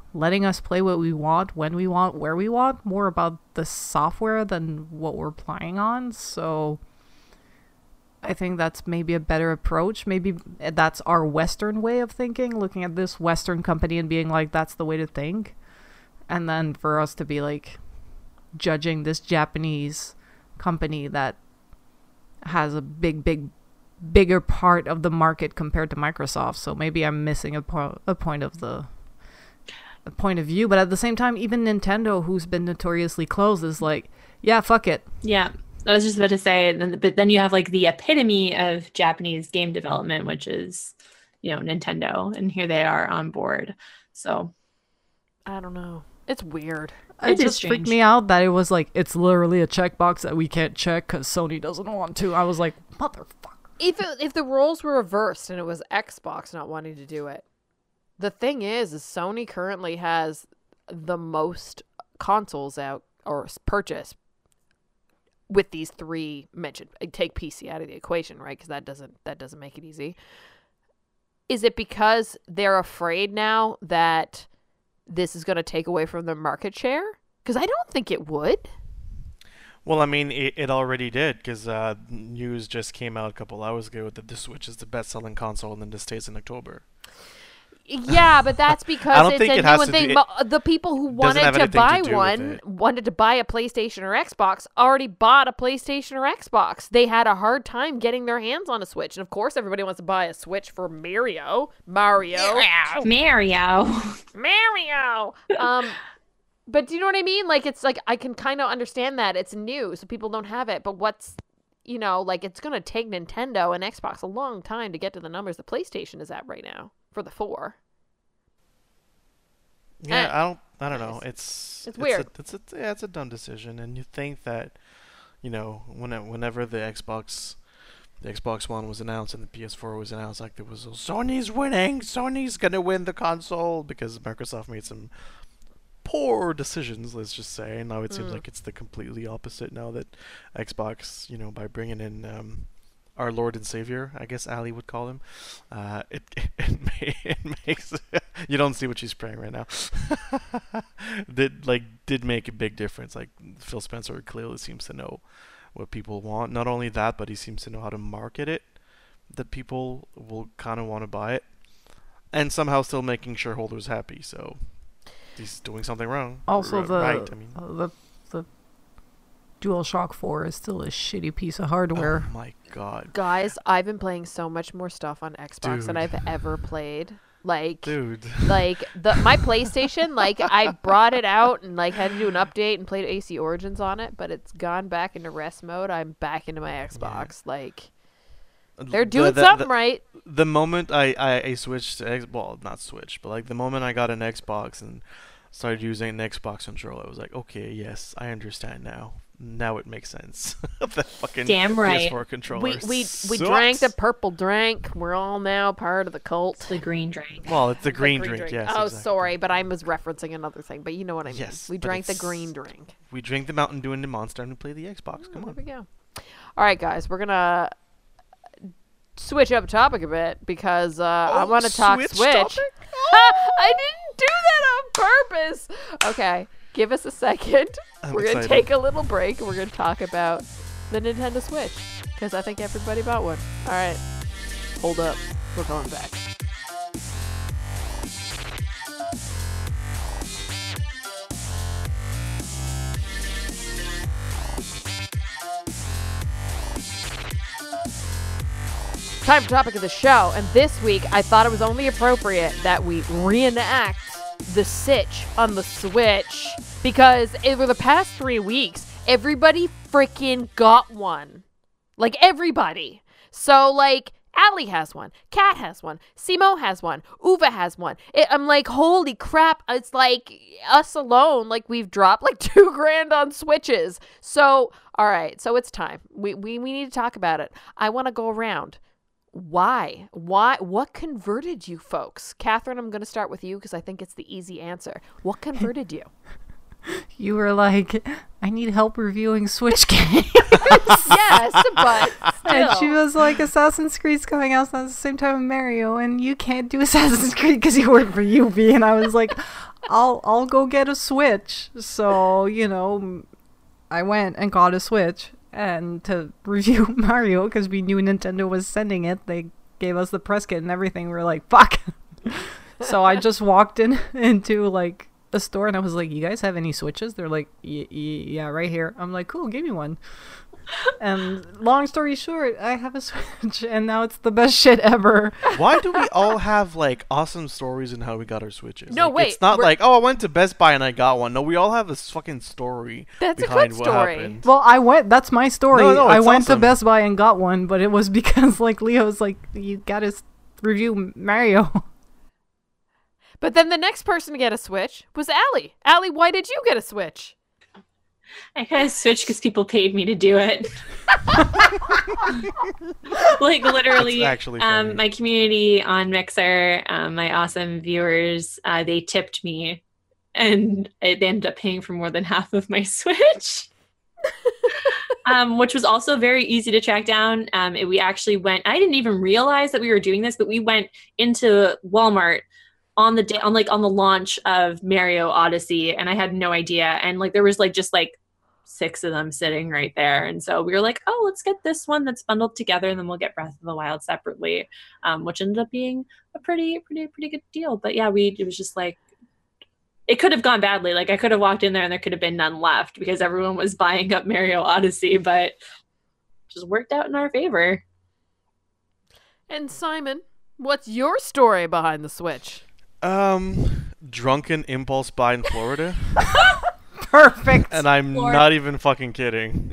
letting us play what we want, when we want, where we want, more about the software than what we're playing on. So I think that's maybe a better approach. Maybe that's our Western way of thinking, looking at this Western company and being like, that's the way to think. And then for us to be like judging this Japanese company that has a big, big, bigger part of the market compared to Microsoft. So maybe I'm missing a, po- a point of the a point of view. But at the same time, even Nintendo, who's been notoriously closed, is like, yeah, fuck it. Yeah. I was just about to say, then- but then you have like the epitome of Japanese game development, which is, you know, Nintendo, and here they are on board. So I don't know. It's weird. It, It is just freaked strange. me out that it was like, it's literally a checkbox that we can't check because Sony doesn't want to. I was like, motherfucker. If it, if the roles were reversed and it was Xbox not wanting to do it, the thing is, is Sony currently has the most consoles out or s- purchased with these three mentioned. Take P C out of the equation, right? Because that doesn't that doesn't make it easy. Is it because they're afraid now that this is going to take away from their market share? Because I don't think it would. Well, I mean, it, it already did, because uh, news just came out a couple hours ago that the Switch is the best-selling console in the States in October. Yeah, but that's I because don't it's think a it has new to thing. do- Mo- the people who doesn't have wanted to anything to buy do with one, it. wanted to buy a PlayStation or Xbox, already bought a PlayStation or Xbox. They had a hard time getting their hands on a Switch. And of course, everybody wants to buy a Switch for Mario. Mario. Mario. Mario. Um, but do you know what I mean? Like, it's like, I can kind of understand that. It's new, so people don't have it. But what's, you know, like, it's going to take Nintendo and Xbox a long time to get to the numbers the PlayStation is at right now for the four. Yeah, Eh. I don't. I don't know. It's It's weird. A, it's a yeah, it's a dumb decision, and you think that, you know, when whenever the Xbox, the Xbox One was announced and the P S four was announced, like there was a, Sony's winning, Sony's gonna win the console because Microsoft made some poor decisions. Let's just say, and now it seems Mm. like it's the completely opposite. Now that Xbox, you know, by bringing in um, our Lord and Savior, I guess Ali would call him. Uh, it it, ma- it makes you don't see what she's praying right now. did like did make a big difference. Like Phil Spencer clearly seems to know what people want. Not only that, but he seems to know how to market it, that people will kind of want to buy it, and somehow still making shareholders happy. So he's doing something wrong. Also, R- the, right. I mean, uh, the the DualShock four is still a shitty piece of hardware. oh my god, Guys, I've been playing so much more stuff on Xbox than Dude. I've ever played. Like, dude. like the my PlayStation, like I brought it out and like had to do an update and played A C Origins on it, but it's gone back into rest mode. I'm back into my Xbox. Like, they're The- doing the- something the- right. The moment I, I, I switched to X, well, not switch, but like the moment I got an Xbox and started using an Xbox controller, I was like, okay, yes, I understand now. Now it makes sense. The fucking Damn right. P S four controller. We we we sucks. drank the purple drink. We're all now part of the cult. The green drink. Well, it's the The green, drink, yes. Oh, exactly. sorry, but I was referencing another thing. But you know what I mean. Yes, we but drank the it's- green drink. We drink the Mountain Dew and the Monster and we play the Xbox. Come There on. we go. All right, guys, we're gonna switch up topic a bit because uh, I Oh, want to talk switch Switch. topic? I didn't do that on purpose. Okay, give us a second. I'm we're gonna excited. take a little break. And we're gonna talk about the Nintendo Switch because I think everybody bought one. All right, hold up. We're going back. Time for topic of the show, and this week I thought it was only appropriate that we reenact the sitch on the Switch because over the past three weeks, everybody freaking got one. Like, everybody. So, like, Ali has one, Kat has one, Simo has one, Uva has one. It, I'm like, holy crap, it's like us alone, like we've dropped like two grand on Switches. So, all right, so it's time. We, we, we need to talk about it. I want to go around. Why? Why? What converted you folks? Catherine, I'm going to start with you because I think it's the easy answer. What converted you? You were like, I need help reviewing Switch games. Yes, but And she still. was like, Assassin's Creed's coming out at the same time as Mario, and you can't do Assassin's Creed because you work for Ubi. And I was like, I'll I'll go get a Switch. So, you know, I went and got a Switch and to review Mario because we knew Nintendo was sending it. They gave us the press kit and everything. We were like, fuck. So I just walked in into like a store and I was like, you guys have any Switches? They're like, yeah, right here. I'm like, cool, give me one. And long story short, I have a Switch and now it's the best shit ever. Why do we all have like awesome stories in how we got our Switches? No, like, wait, It's not we're- like, oh, I went to Best Buy and I got one. No, we all have this fucking story That's a behind good what story. happened. Well, I went, that's my story. No, no, I it's went awesome. to Best Buy and got one, but it was because like Leo's like, you gotta s- review Mario. But then the next person to get a Switch was Allie. Allie, why did you get a Switch? I kind of switched because people paid me to do it. Like literally, That's actually funny. um, my community on Mixer, um, my awesome viewers, uh, they tipped me, and I- they ended up paying for more than half of my Switch. Um, which was also very easy to track down. Um, it- we actually went. I didn't even realize that we were doing this, but we went into Walmart on the day on like on the launch of Mario Odyssey, and I had no idea. And like there was like just like six of them sitting right there, and so we were like, oh, let's get this one that's bundled together, and then we'll get Breath of the Wild separately, um, which ended up being a pretty pretty pretty good deal. But yeah, we it was just like. It could have gone badly. Like I could have walked in there and there could have been none left because everyone was buying up Mario Odyssey, but it just worked out in our favor. And Simon, what's your story behind the Switch? Um, drunken impulse buy in Florida. Perfect. And I'm Florida. not even fucking kidding.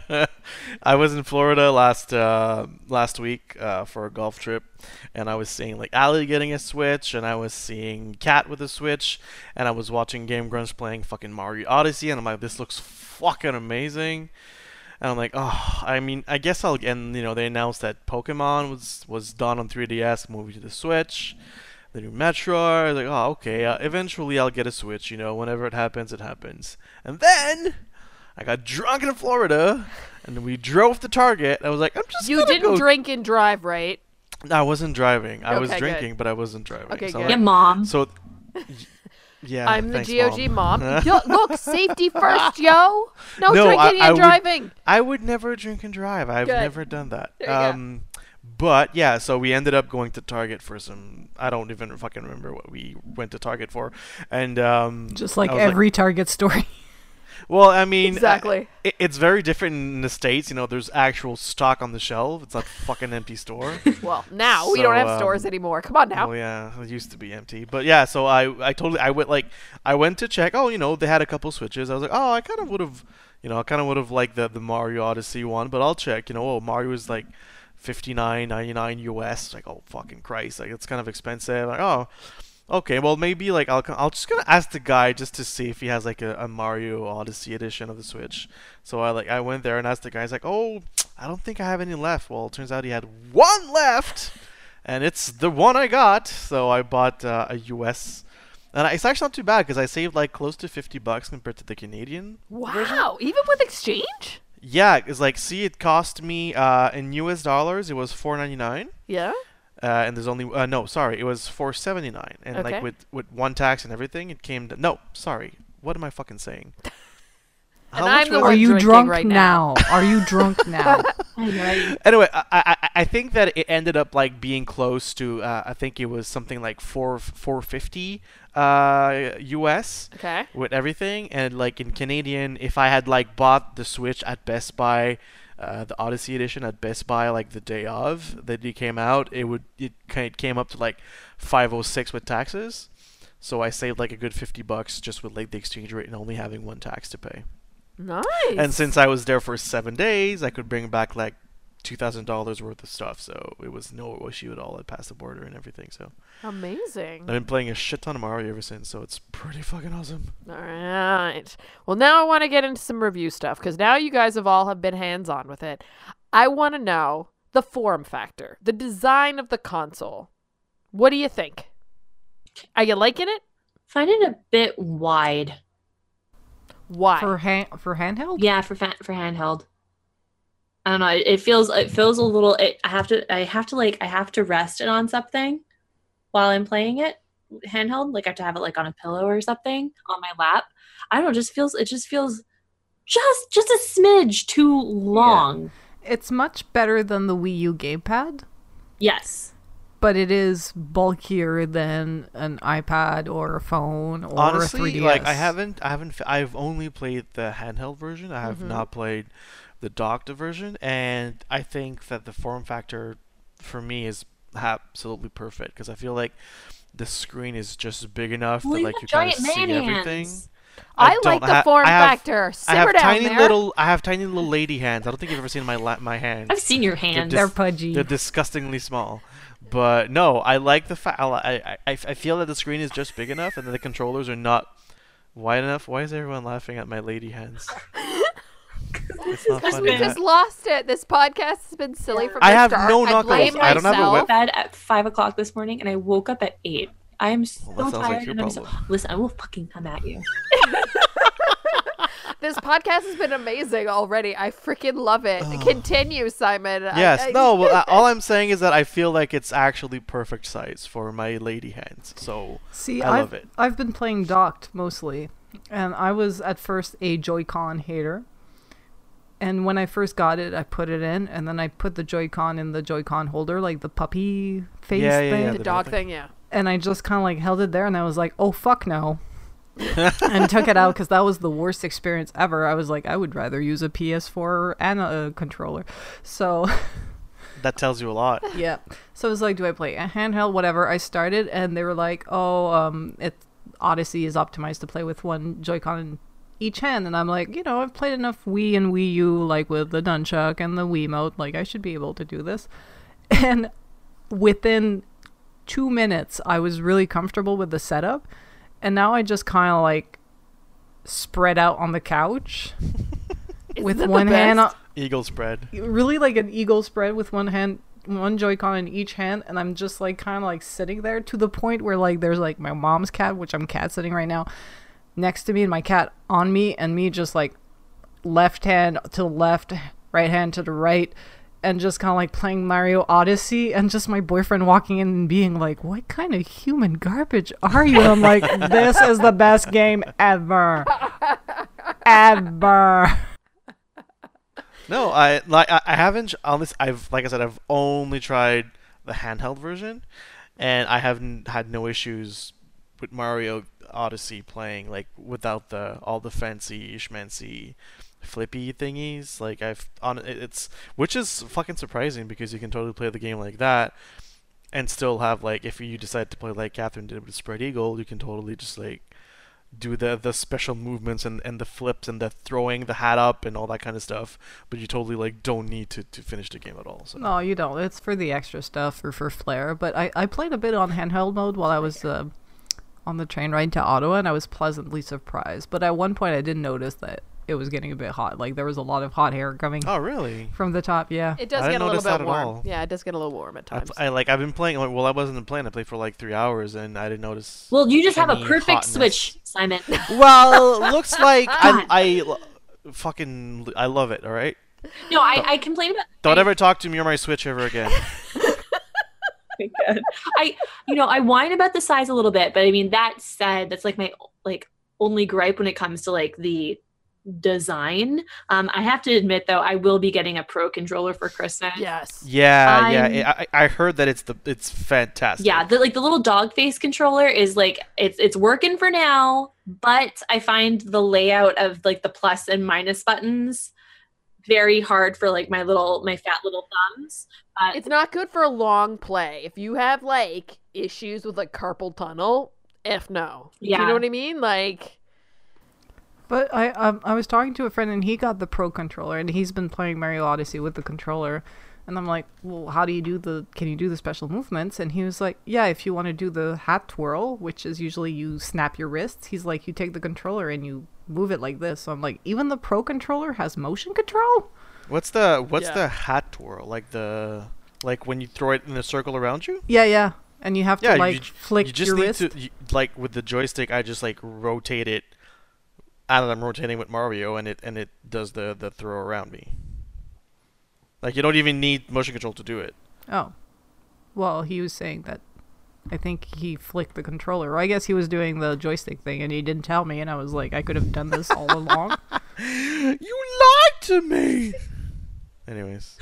I was in Florida last uh, last week uh, for a golf trip, and I was seeing like Allie getting a Switch, and I was seeing Kat with a Switch, and I was watching Game Grumps playing fucking Mario Odyssey, and I'm like, this looks fucking amazing. And I'm like, oh, I mean, I guess I'll. And you know, they announced that Pokemon was was done on three D S, moving to the Switch. The new Metro. I was like, oh, okay. Uh, eventually, I'll get a Switch. You know, whenever it happens, it happens. And then I got drunk in Florida, and we drove to Target. I was like, I'm just You gonna didn't go. drink and drive, right? No, I wasn't driving. I was Okay, good. drinking, but I wasn't driving. Okay, so good. I'm Yeah, like- mom. So, y- yeah. I'm the thanks, G O G mom. Mom. Yo, look, safety first, yo. No, No, drinking I- and I would- driving. I would never drink and drive. I've Good. never done that. There you go. um, but yeah, so we ended up going to Target for some. I don't even fucking remember what we went to Target for, and um, Just like I was every Target story. Well, I mean, Exactly. uh, it, it's very different in the States. You know, there's actual stock on the shelf. It's not a fucking empty store. Well, now we don't So, have um, stores anymore. Come on now. Oh yeah, it used to be empty. But yeah, so I I totally I went like I went to check. Oh, you know, they had a couple Switches. I was like, oh, I kind of would have, you know, I kind of would have liked the the Mario Odyssey one, but I'll check. You know, oh, Mario is like fifty-nine ninety-nine U S. Like, oh fucking Christ, like it's kind of expensive. Like, oh. Okay, well maybe like I'll I'll just gonna ask the guy just to see if he has like a, a Mario Odyssey edition of the Switch. So I like I went there and asked the guy. He's like, oh, I don't think I have any left. Well, it turns out he had one left, and it's the one I got. So I bought uh, a U S, and it's actually not too bad because I saved like close to fifty bucks compared to the Canadian version. Wow, even with exchange? Yeah, it's like see, it cost me uh, in U S dollars it was four ninety-nine. Yeah. Uh, and there's only uh, no, sorry, it was four seventy nine, and Okay. like with with one tax and everything, it came to no, sorry, what am I fucking saying? And How I'm much the was one Are it? you drinking drunk right now? now. Are you drunk now? I know. I- Anyway, I, I I think that it ended up like being close to uh, I think it was something like four four fifty uh U S Okay. with everything, and like in Canadian, if I had like bought the Switch at Best Buy. Uh, the Odyssey edition at Best Buy like the day of that it came out, it would it kind of came up to like five oh six with taxes. So I saved like a good fifty bucks just with like the exchange rate and only having one tax to pay. Nice. And since I was there for seven days, I could bring back like two thousand dollars worth of stuff. So it was no issue at all. I passed the border and everything. So Amazing. I've been playing a shit ton of Mario ever since. So it's pretty fucking awesome. All right. Well, now I want to get into some review stuff because now you guys have all have been hands-on with it. I want to know the form factor, the design of the console. What do you think? Are you liking it? Find it a bit wide. Why? for hand for handheld? Yeah, for fa- for handheld. I don't know. It, it feels it feels a little. It, I have to I have to like I have to rest it on something while I'm playing it. handheld. Like I have to have it like on a pillow or something on my lap. I don't know, it just feels it just feels just just a smidge too long. It's much better than the Wii U gamepad, Yes. but it is bulkier than an iPad or a phone or a Honestly, three D S. like I haven't, I haven't, f- I've only played the handheld version. I have Mhm. not played the docked version, and I think that the form factor for me is absolutely perfect because I feel like the screen is just big enough Well, that you like have you kind of giant see man everything. hands. I, don't- like the ha- form I have, factor. I Simmer have down tiny there. little, I have tiny little lady hands. I don't think you've ever seen my la- my hands. I've seen your hand. dis- They're pudgy. They're disgustingly small. But no, I like the fact. I, I I I feel that the screen is just big enough, and that the controllers are not wide enough. Why is everyone laughing at my lady hands? It's not Because funny. We Yeah. just lost it. This podcast has been silly from I the have start. no I knuckles. blame I don't have a myself. whip. bed at five o'clock this morning, and I woke up at eight. I am so Well, that sounds like tired, your and I'm so. problem. Listen, I will fucking come at you. This podcast has been amazing already. I freaking love it. Continue, Simon. I- Yes. I- No. Well, uh, all I'm saying is that I feel like it's actually perfect size for my lady hands. So See, I I've, love it. I've been playing docked mostly, and I was at first a Joy-Con hater. And when I first got it, I put it in, and then I put the Joy-Con in the Joy-Con holder, like the puppy face Yeah, yeah, thing. yeah, the the dog little thing, yeah. And I just kind of like held it there, and I was like, "Oh fuck no," and took it out because that was the worst experience ever. I was like, I would rather use a P S four and a controller. So That tells you a lot. yeah, so it was like, do I play a handheld? Whatever. I started, and they were like, "Oh, um, it Odyssey is optimized to play with one Joy-Con in each hand," and I'm like, you know, I've played enough Wii and Wii U, like with the nunchuck and the Wiimote, like I should be able to do this. And within two minutes, I was really comfortable with the setup, and now I just kind of like spread out on the couch Isn't with that the one hand, best? Eagle spread. really like an eagle spread with one hand, one Joy-Con in each hand, and I'm just like kind of like sitting there to the point where like there's like my mom's cat, which I'm cat sitting right now, next to me, and my cat on me, and me just like left hand to the left, right hand to the right, and just kind of like playing Mario Odyssey, and just my boyfriend walking in and being like, "What kind of human garbage are you?" And I'm like, "This is the best game ever, ever." No, I like I I haven't honest. I've like I said, I've only tried the handheld version, and I haven't had no issues with Mario Odyssey playing like without the all the fancy schmancy flippy thingies. Like I've on it- it's which is fucking surprising because you can totally play the game like that and still have like if you decide to play like Catherine did with Spread Eagle, you can totally just like do the the special movements and, and the flips and the throwing the hat up and all that kind of stuff, but you totally like don't need to, to finish the game at all. So No, you don't. It's for the extra stuff or for flair. But I, I played a bit on handheld mode while I was uh, on the train ride to Ottawa, and I was pleasantly surprised. But at one point, I did notice that it was getting a bit hot. Like there was a lot of hot hair coming Oh really? from the top. Yeah. It does I get didn't a little notice that bit at warm. all. Yeah, it does get a little warm at I, times. I like I've been playing. Like, well, I wasn't playing. I played for like three hours and I didn't notice. Well, you just have a any perfect hotness. switch, Simon. Well, looks like I God. I l- fucking I love it. All right. No, I, I complain about. Don't I, ever talk to me or my Switch ever again. I, you know, I whine about the size a little bit, but I mean that said, that's like my like only gripe when it comes to like the design. Um, I have to admit though, I will be getting a Pro controller for Christmas. yes. Yeah, yeah. I'm- it- I I heard that it's the it's fantastic. Yeah, the like the little dog face controller is like it's it's working for now, but I find the layout of like the plus and minus buttons very hard for like my little my fat little thumbs. Uh, It's not good for a long play. If you have like issues with like carpal tunnel, if no. Do Yeah. you know what I mean? Like But I um, I was talking to a friend, and he got the Pro controller, and he's been playing Mario Odyssey with the controller. And I'm like, well, how do you do the, can you do the special movements? And he was like, yeah, if you want to do the hat twirl, which is usually you snap your wrists, he's like, you take the controller and you move it like this. So I'm like, even the Pro controller has motion control? What's the what's Yeah. the hat twirl? Like the like when you throw it in a circle around you? Yeah, yeah. And you have to Yeah, like you, flick you just your need wrist. to you, like with the joystick. I just like rotate it. And I'm rotating with Mario, and it and it does the the throw around me. Like you don't even need motion control to do it. Oh. Well, he was saying that I think he flicked the controller. Or I guess he was doing the joystick thing and he didn't tell me, and I was like, I could have done this all along. You lied to me! Anyways.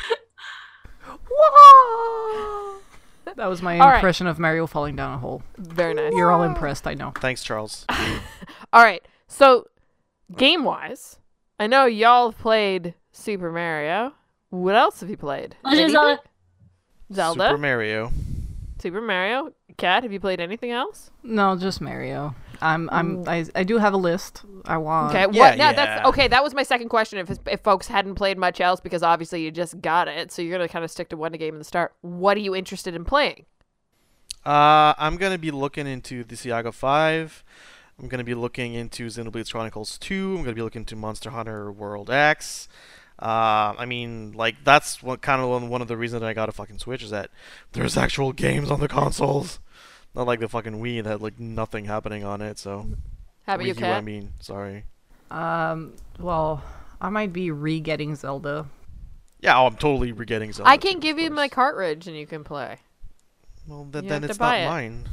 Whoa! That was my All right. impression of Mario falling down a hole. Very nice. You're all impressed, I know. Thanks, Charles. All right. So, game-wise, I know y'all have played Super Mario. What else have you played? Legend of Anything? Zelda. Zelda? Super Mario. Super Mario. Kat, have you played anything else? No, just Mario. I'm I'm I, I do have a list. I want Okay. yeah, what? Yeah, yeah. that's okay. That was my second question. If if folks hadn't played much else, because obviously you just got it, so you're gonna kind of stick to one game in the start. What are you interested in playing? Uh, I'm gonna be looking into the Dissiago five. I'm gonna be looking into Xenoblade Chronicles two. I'm gonna be looking into Monster Hunter World X. Uh, I mean, like that's what kind of one, one of the reasons that I got a fucking Switch is that there's actual games on the consoles, not like the fucking Wii that had like nothing happening on it. So, How about Wii you, U, Kat? I mean, sorry. Um well, I might be re-getting Zelda. Yeah, oh, I'm totally re-getting Zelda. I can too, give of you my course. cartridge and you can play. Well, th- you then have to it's buy not it. mine.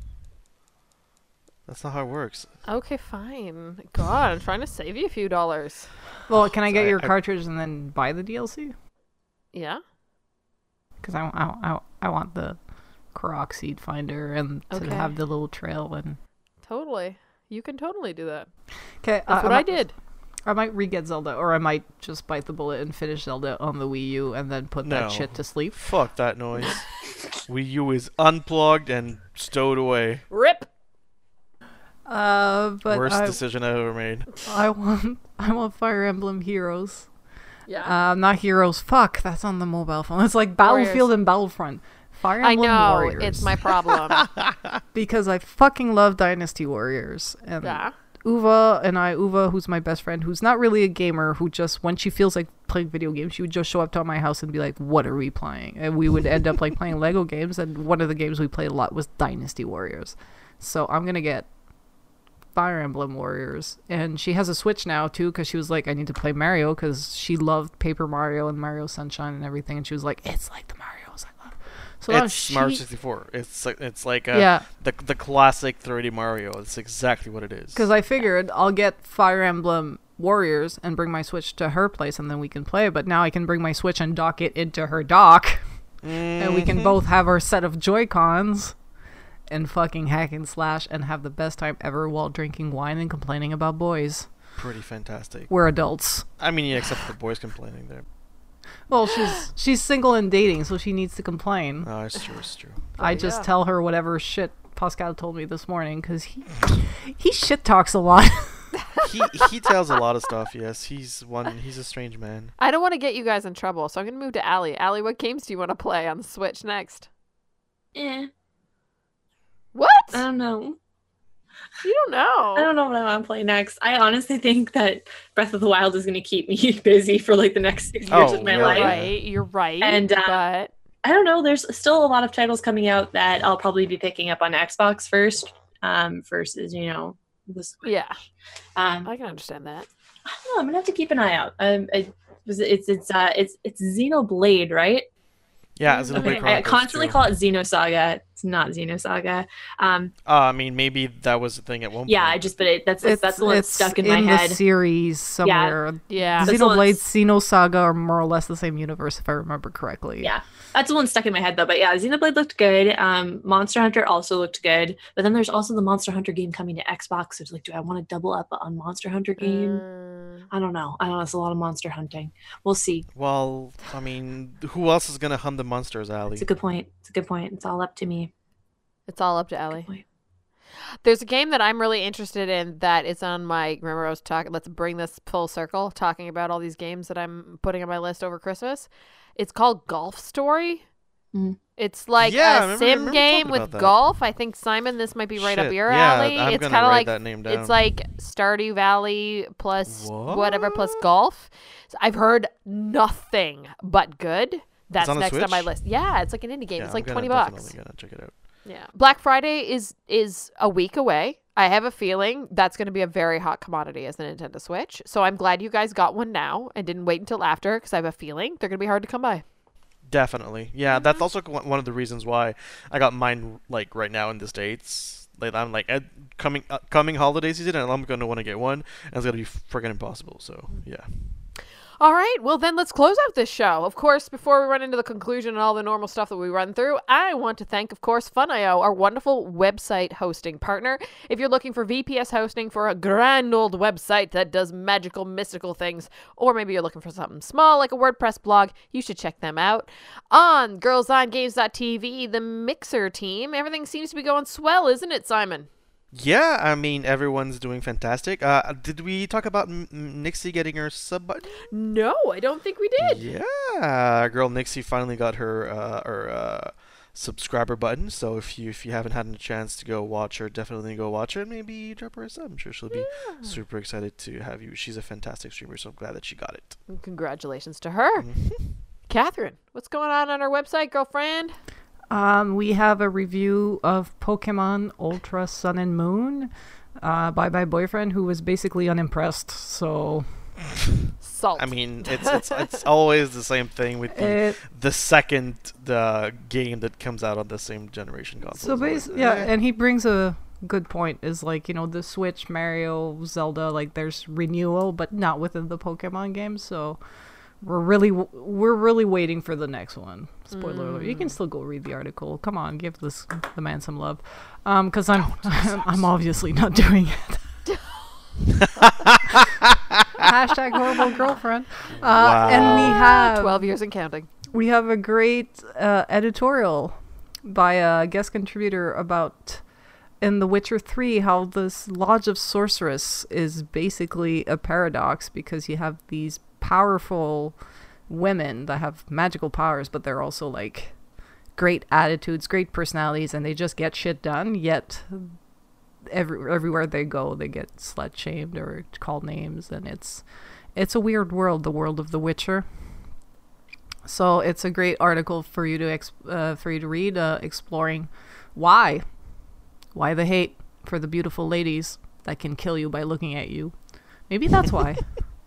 That's not how it works. Okay, fine. God, I'm trying to save you a few dollars. Well, can I get I- your I- cartridge and then buy the D L C? Yeah. Because I, I, I, I want the Korok seed finder and to Okay. have the little trail and. Totally. You can totally do that. Okay, That's what I might, did. I might re-get Zelda, or I might just bite the bullet and finish Zelda on the Wii U and then put No. that shit to sleep. Fuck that noise. Wii U is unplugged and stowed away. Rip. Uh, but Worst I, decision I ever made. I want, I want Fire Emblem Heroes. Yeah. Um, not Heroes. Fuck, that's on the mobile phone. It's like Battlefield Warriors. and Battlefront. Fire I Emblem know. Warriors. It's my problem. because I fucking love Dynasty Warriors. And Yeah. Uva and I, Uva, who's my best friend, who's not really a gamer, who just, when she feels like playing video games, she would just show up to my house and be like, what are we playing? And we would end up like playing Lego games, and one of the games we played a lot was Dynasty Warriors. So I'm going to get Fire Emblem Warriors. And she has a Switch now, too, because she was like, I need to play Mario, because she loved Paper Mario and Mario Sunshine and everything, and she was like, it's like the Marios I love. So now It's Mario she- sixty-four. It's like it's like uh, Yeah. the the classic three D Mario. It's exactly what it is. Because I figured I'll get Fire Emblem Warriors and bring my Switch to her place and then we can play. But now I can bring my Switch and dock it into her dock. And we can Mhm. both have our set of Joy-Cons and fucking hack and slash and have the best time ever while drinking wine and complaining about boys. Pretty fantastic. We're adults. I mean, yeah, except for the boys complaining there. Well, she's she's single and dating, so she needs to complain. No, it's true. It's true. I yeah. just tell her whatever shit Pascal told me this morning because he, he shit talks a lot. he he tells a lot of stuff. Yes, he's one. He's a strange man. I don't want to get you guys in trouble, so I'm going to move to Allie. Allie, what games do you want to play on the Switch next? Eh, What? I don't know. You don't know. I don't know what I want to play next. I honestly think that Breath of the Wild is going to keep me busy for like the next six years Oh, of my yeah. You're life. right. You're right. And, uh, but I don't know. There's still a lot of titles coming out that I'll probably be picking up on Xbox first, um, versus you know the Switch. yeah, Um, I can understand that. I don't know. I'm gonna have to keep an eye out. Um, it, was it's it's uh it's it's Xenoblade, right? Yeah, Mm, Xenoblade okay. I Chronicles constantly two. call it Xenosaga. It's not Xenosaga. Um, Uh, I mean, maybe that was the thing at one yeah, I point. just but it, that's that's the one that's stuck in, my the head. series somewhere. Yeah. That's the one Xenoblade, that's- Xenosaga are more or less the same universe, if I remember correctly. Yeah, that's the one stuck in my head though. But yeah, Xenoblade looked good. Um, Monster Hunter also looked good. But then there's also the Monster Hunter game coming to Xbox. So it's like, do I want to double up on Monster Hunter game? Mm, I don't know. I don't know. It's a lot of monster hunting. We'll see. Well, I mean, who else is gonna hunt the monsters, Allie? It's a good point. It's a good point. It's all up to me. it's all up to Good Allie. point. There's a game that I'm really interested in that is on my. Remember, I was talking. Let's bring this full circle. Talking about all these games that I'm putting on my list over Christmas. It's called Golf Story. Mhm. It's like Yeah, I a remember- I sim remember game talking with about that. golf. I think Simon, this might be right up Shit, your yeah, alley. I'm it's gonna kind of write like that name it's down. like Stardew Valley plus whatever plus What? golf. So I've heard nothing but good. That's on the next on my Switch? list. Yeah, it's like an indie game. Yeah, it's I'm like gonna twenty bucks. definitely gonna check it out. Yeah. Black Friday is is a week away. I have a feeling that's going to be a very hot commodity as the Nintendo Switch. So I'm glad you guys got one now and didn't wait until after because I have a feeling they're going to be hard to come by. Definitely. Yeah, that's also one one of the reasons why I got mine like right now in the States. Like I'm like at coming uh, coming holiday season, and I'm gonna want to get one, and it's gonna be freaking impossible. So yeah. All right, well then let's close out this show. Of course, before we run into the conclusion and all the normal stuff that we run through, I want to thank, of course, Fun dot I O, our wonderful website hosting partner. If you're looking for V P S hosting for a grand old website that does magical, mystical things, or maybe you're looking for something small like a WordPress blog, you should check them out. On girls on games dot t v, the Mixer team, everything seems to be going swell, isn't it, Simon? Yeah, I mean everyone's doing fantastic. Uh, did we talk about M- M- Nixie getting her sub button? No, I don't think we did. Yeah, girl Nixie finally got her uh, her uh, subscriber button. So if you if you haven't had a chance to go watch her, definitely go watch her and maybe drop her a sub. I'm sure she'll be Yeah. super excited to have you. She's a fantastic streamer, so I'm glad that she got it. Congratulations to her. Mhm. Catherine, what's going on on our website, girlfriend? Um, we have a review of Pokemon Ultra Sun and Moon uh, by my boyfriend, who was basically unimpressed. So Salt. I mean, it's it's it's always the same thing with the, it, the second the game that comes out on the same generation console. so bas- yeah, and he brings a good point. Is like, you know, the Switch, Mario, Zelda, like there's renewal, but not within the Pokemon games. So we're really w- we're really waiting for the next one. Spoiler alert! You can still go read the article. Come on, give this the man some love, um, because I'm I'm obviously not doing it. Hashtag horrible girlfriend. Uh, Wow. And we have twelve years and counting. we have a great uh, editorial by a guest contributor about in The Witcher three how this Lodge of Sorceress is basically a paradox, because you have these powerful women that have magical powers, but they're also like great attitudes, great personalities, and they just get shit done, yet every everywhere they go they get slut shamed or called names, and it's it's a weird world, the world of The Witcher. So it's a great article for you to ex- uh, for you to read, uh, exploring why why the hate for the beautiful ladies that can kill you by looking at you. Maybe that's why.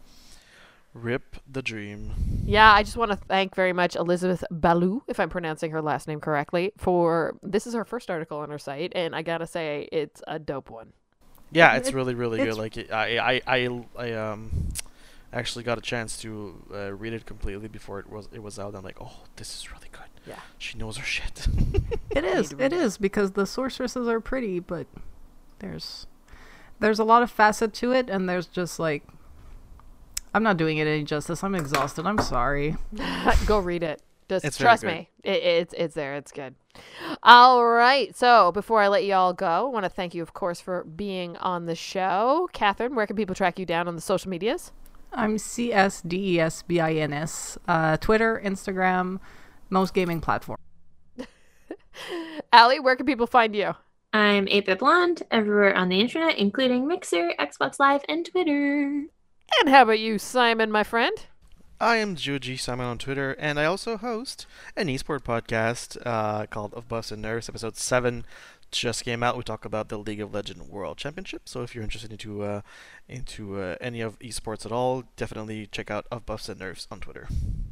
Rip the dream. Yeah, I just want to thank very much Elizabeth Ballou, if I'm pronouncing her last name correctly, for this is her first article on her site, and I gotta say it's a dope one. Yeah, It- it's really really it's- good. Like it, I I I I um actually got a chance to uh, read it completely before it was it was out. I'm like, oh, this is really good. Yeah. She knows her shit. It is. to read It is, because the sorceresses are pretty, but there's there's a lot of facet to it, and there's just like, I'm not doing it any justice. I'm exhausted. I'm sorry. Go read it. Just It's very trust good. me. It, it's it's there. It's good. All right. So before I let you all go, I want to thank you, of course, for being on the show. Catherine, where can people track you down on the social medias? I'm C S D E S B I N S. Uh, Twitter, Instagram, most gaming platform. Allie, where can people find you? I'm eight bit Blonde everywhere on the internet, including Mixer, Xbox Live, and Twitter. And how about you, Simon, my friend? I am Joji Simon on Twitter, and I also host an esport podcast uh, called Of Buffs and Nerfs. Episode seven just came out. We talk about the League of Legends World Championship. So if you're interested into uh, into uh, any of esports at all, definitely check out Of Buffs and Nerfs on Twitter.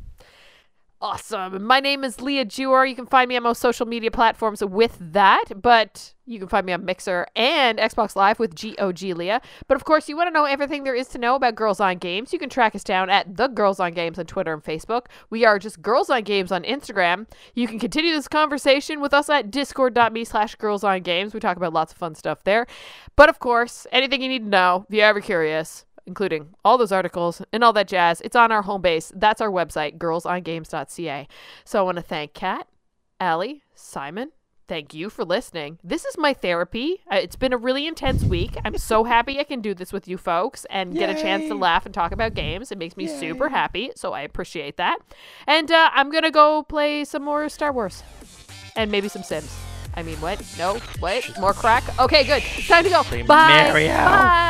Awesome. My name is Leah Jewar. You can find me on most social media platforms with that, but you can find me on Mixer and Xbox Live with G O G Leah. But of course, you want to know everything there is to know about Girls on Games, you can track us down at The Girls on Games on Twitter and Facebook. We are just Girls on Games on Instagram. You can continue this conversation with us at discord.me slash Girls on Games. We talk about lots of fun stuff there. But of course, anything you need to know, if you're ever curious, including all those articles and all that jazz, it's on our home base. That's our website, girls on games dot c a. So I want to thank Kat, Allie, Simon. Thank you for listening. This is my therapy. Uh, It's been a really intense week. I'm so happy I can do this with you folks and get a chance to Yay. laugh and talk about games. It makes me super happy, so I appreciate that. And uh, I'm going to go play some more Star Wars and maybe some Sims. I mean, what? No? What? More crack? Okay, good. Time to go. Play Bye. Mario. Bye.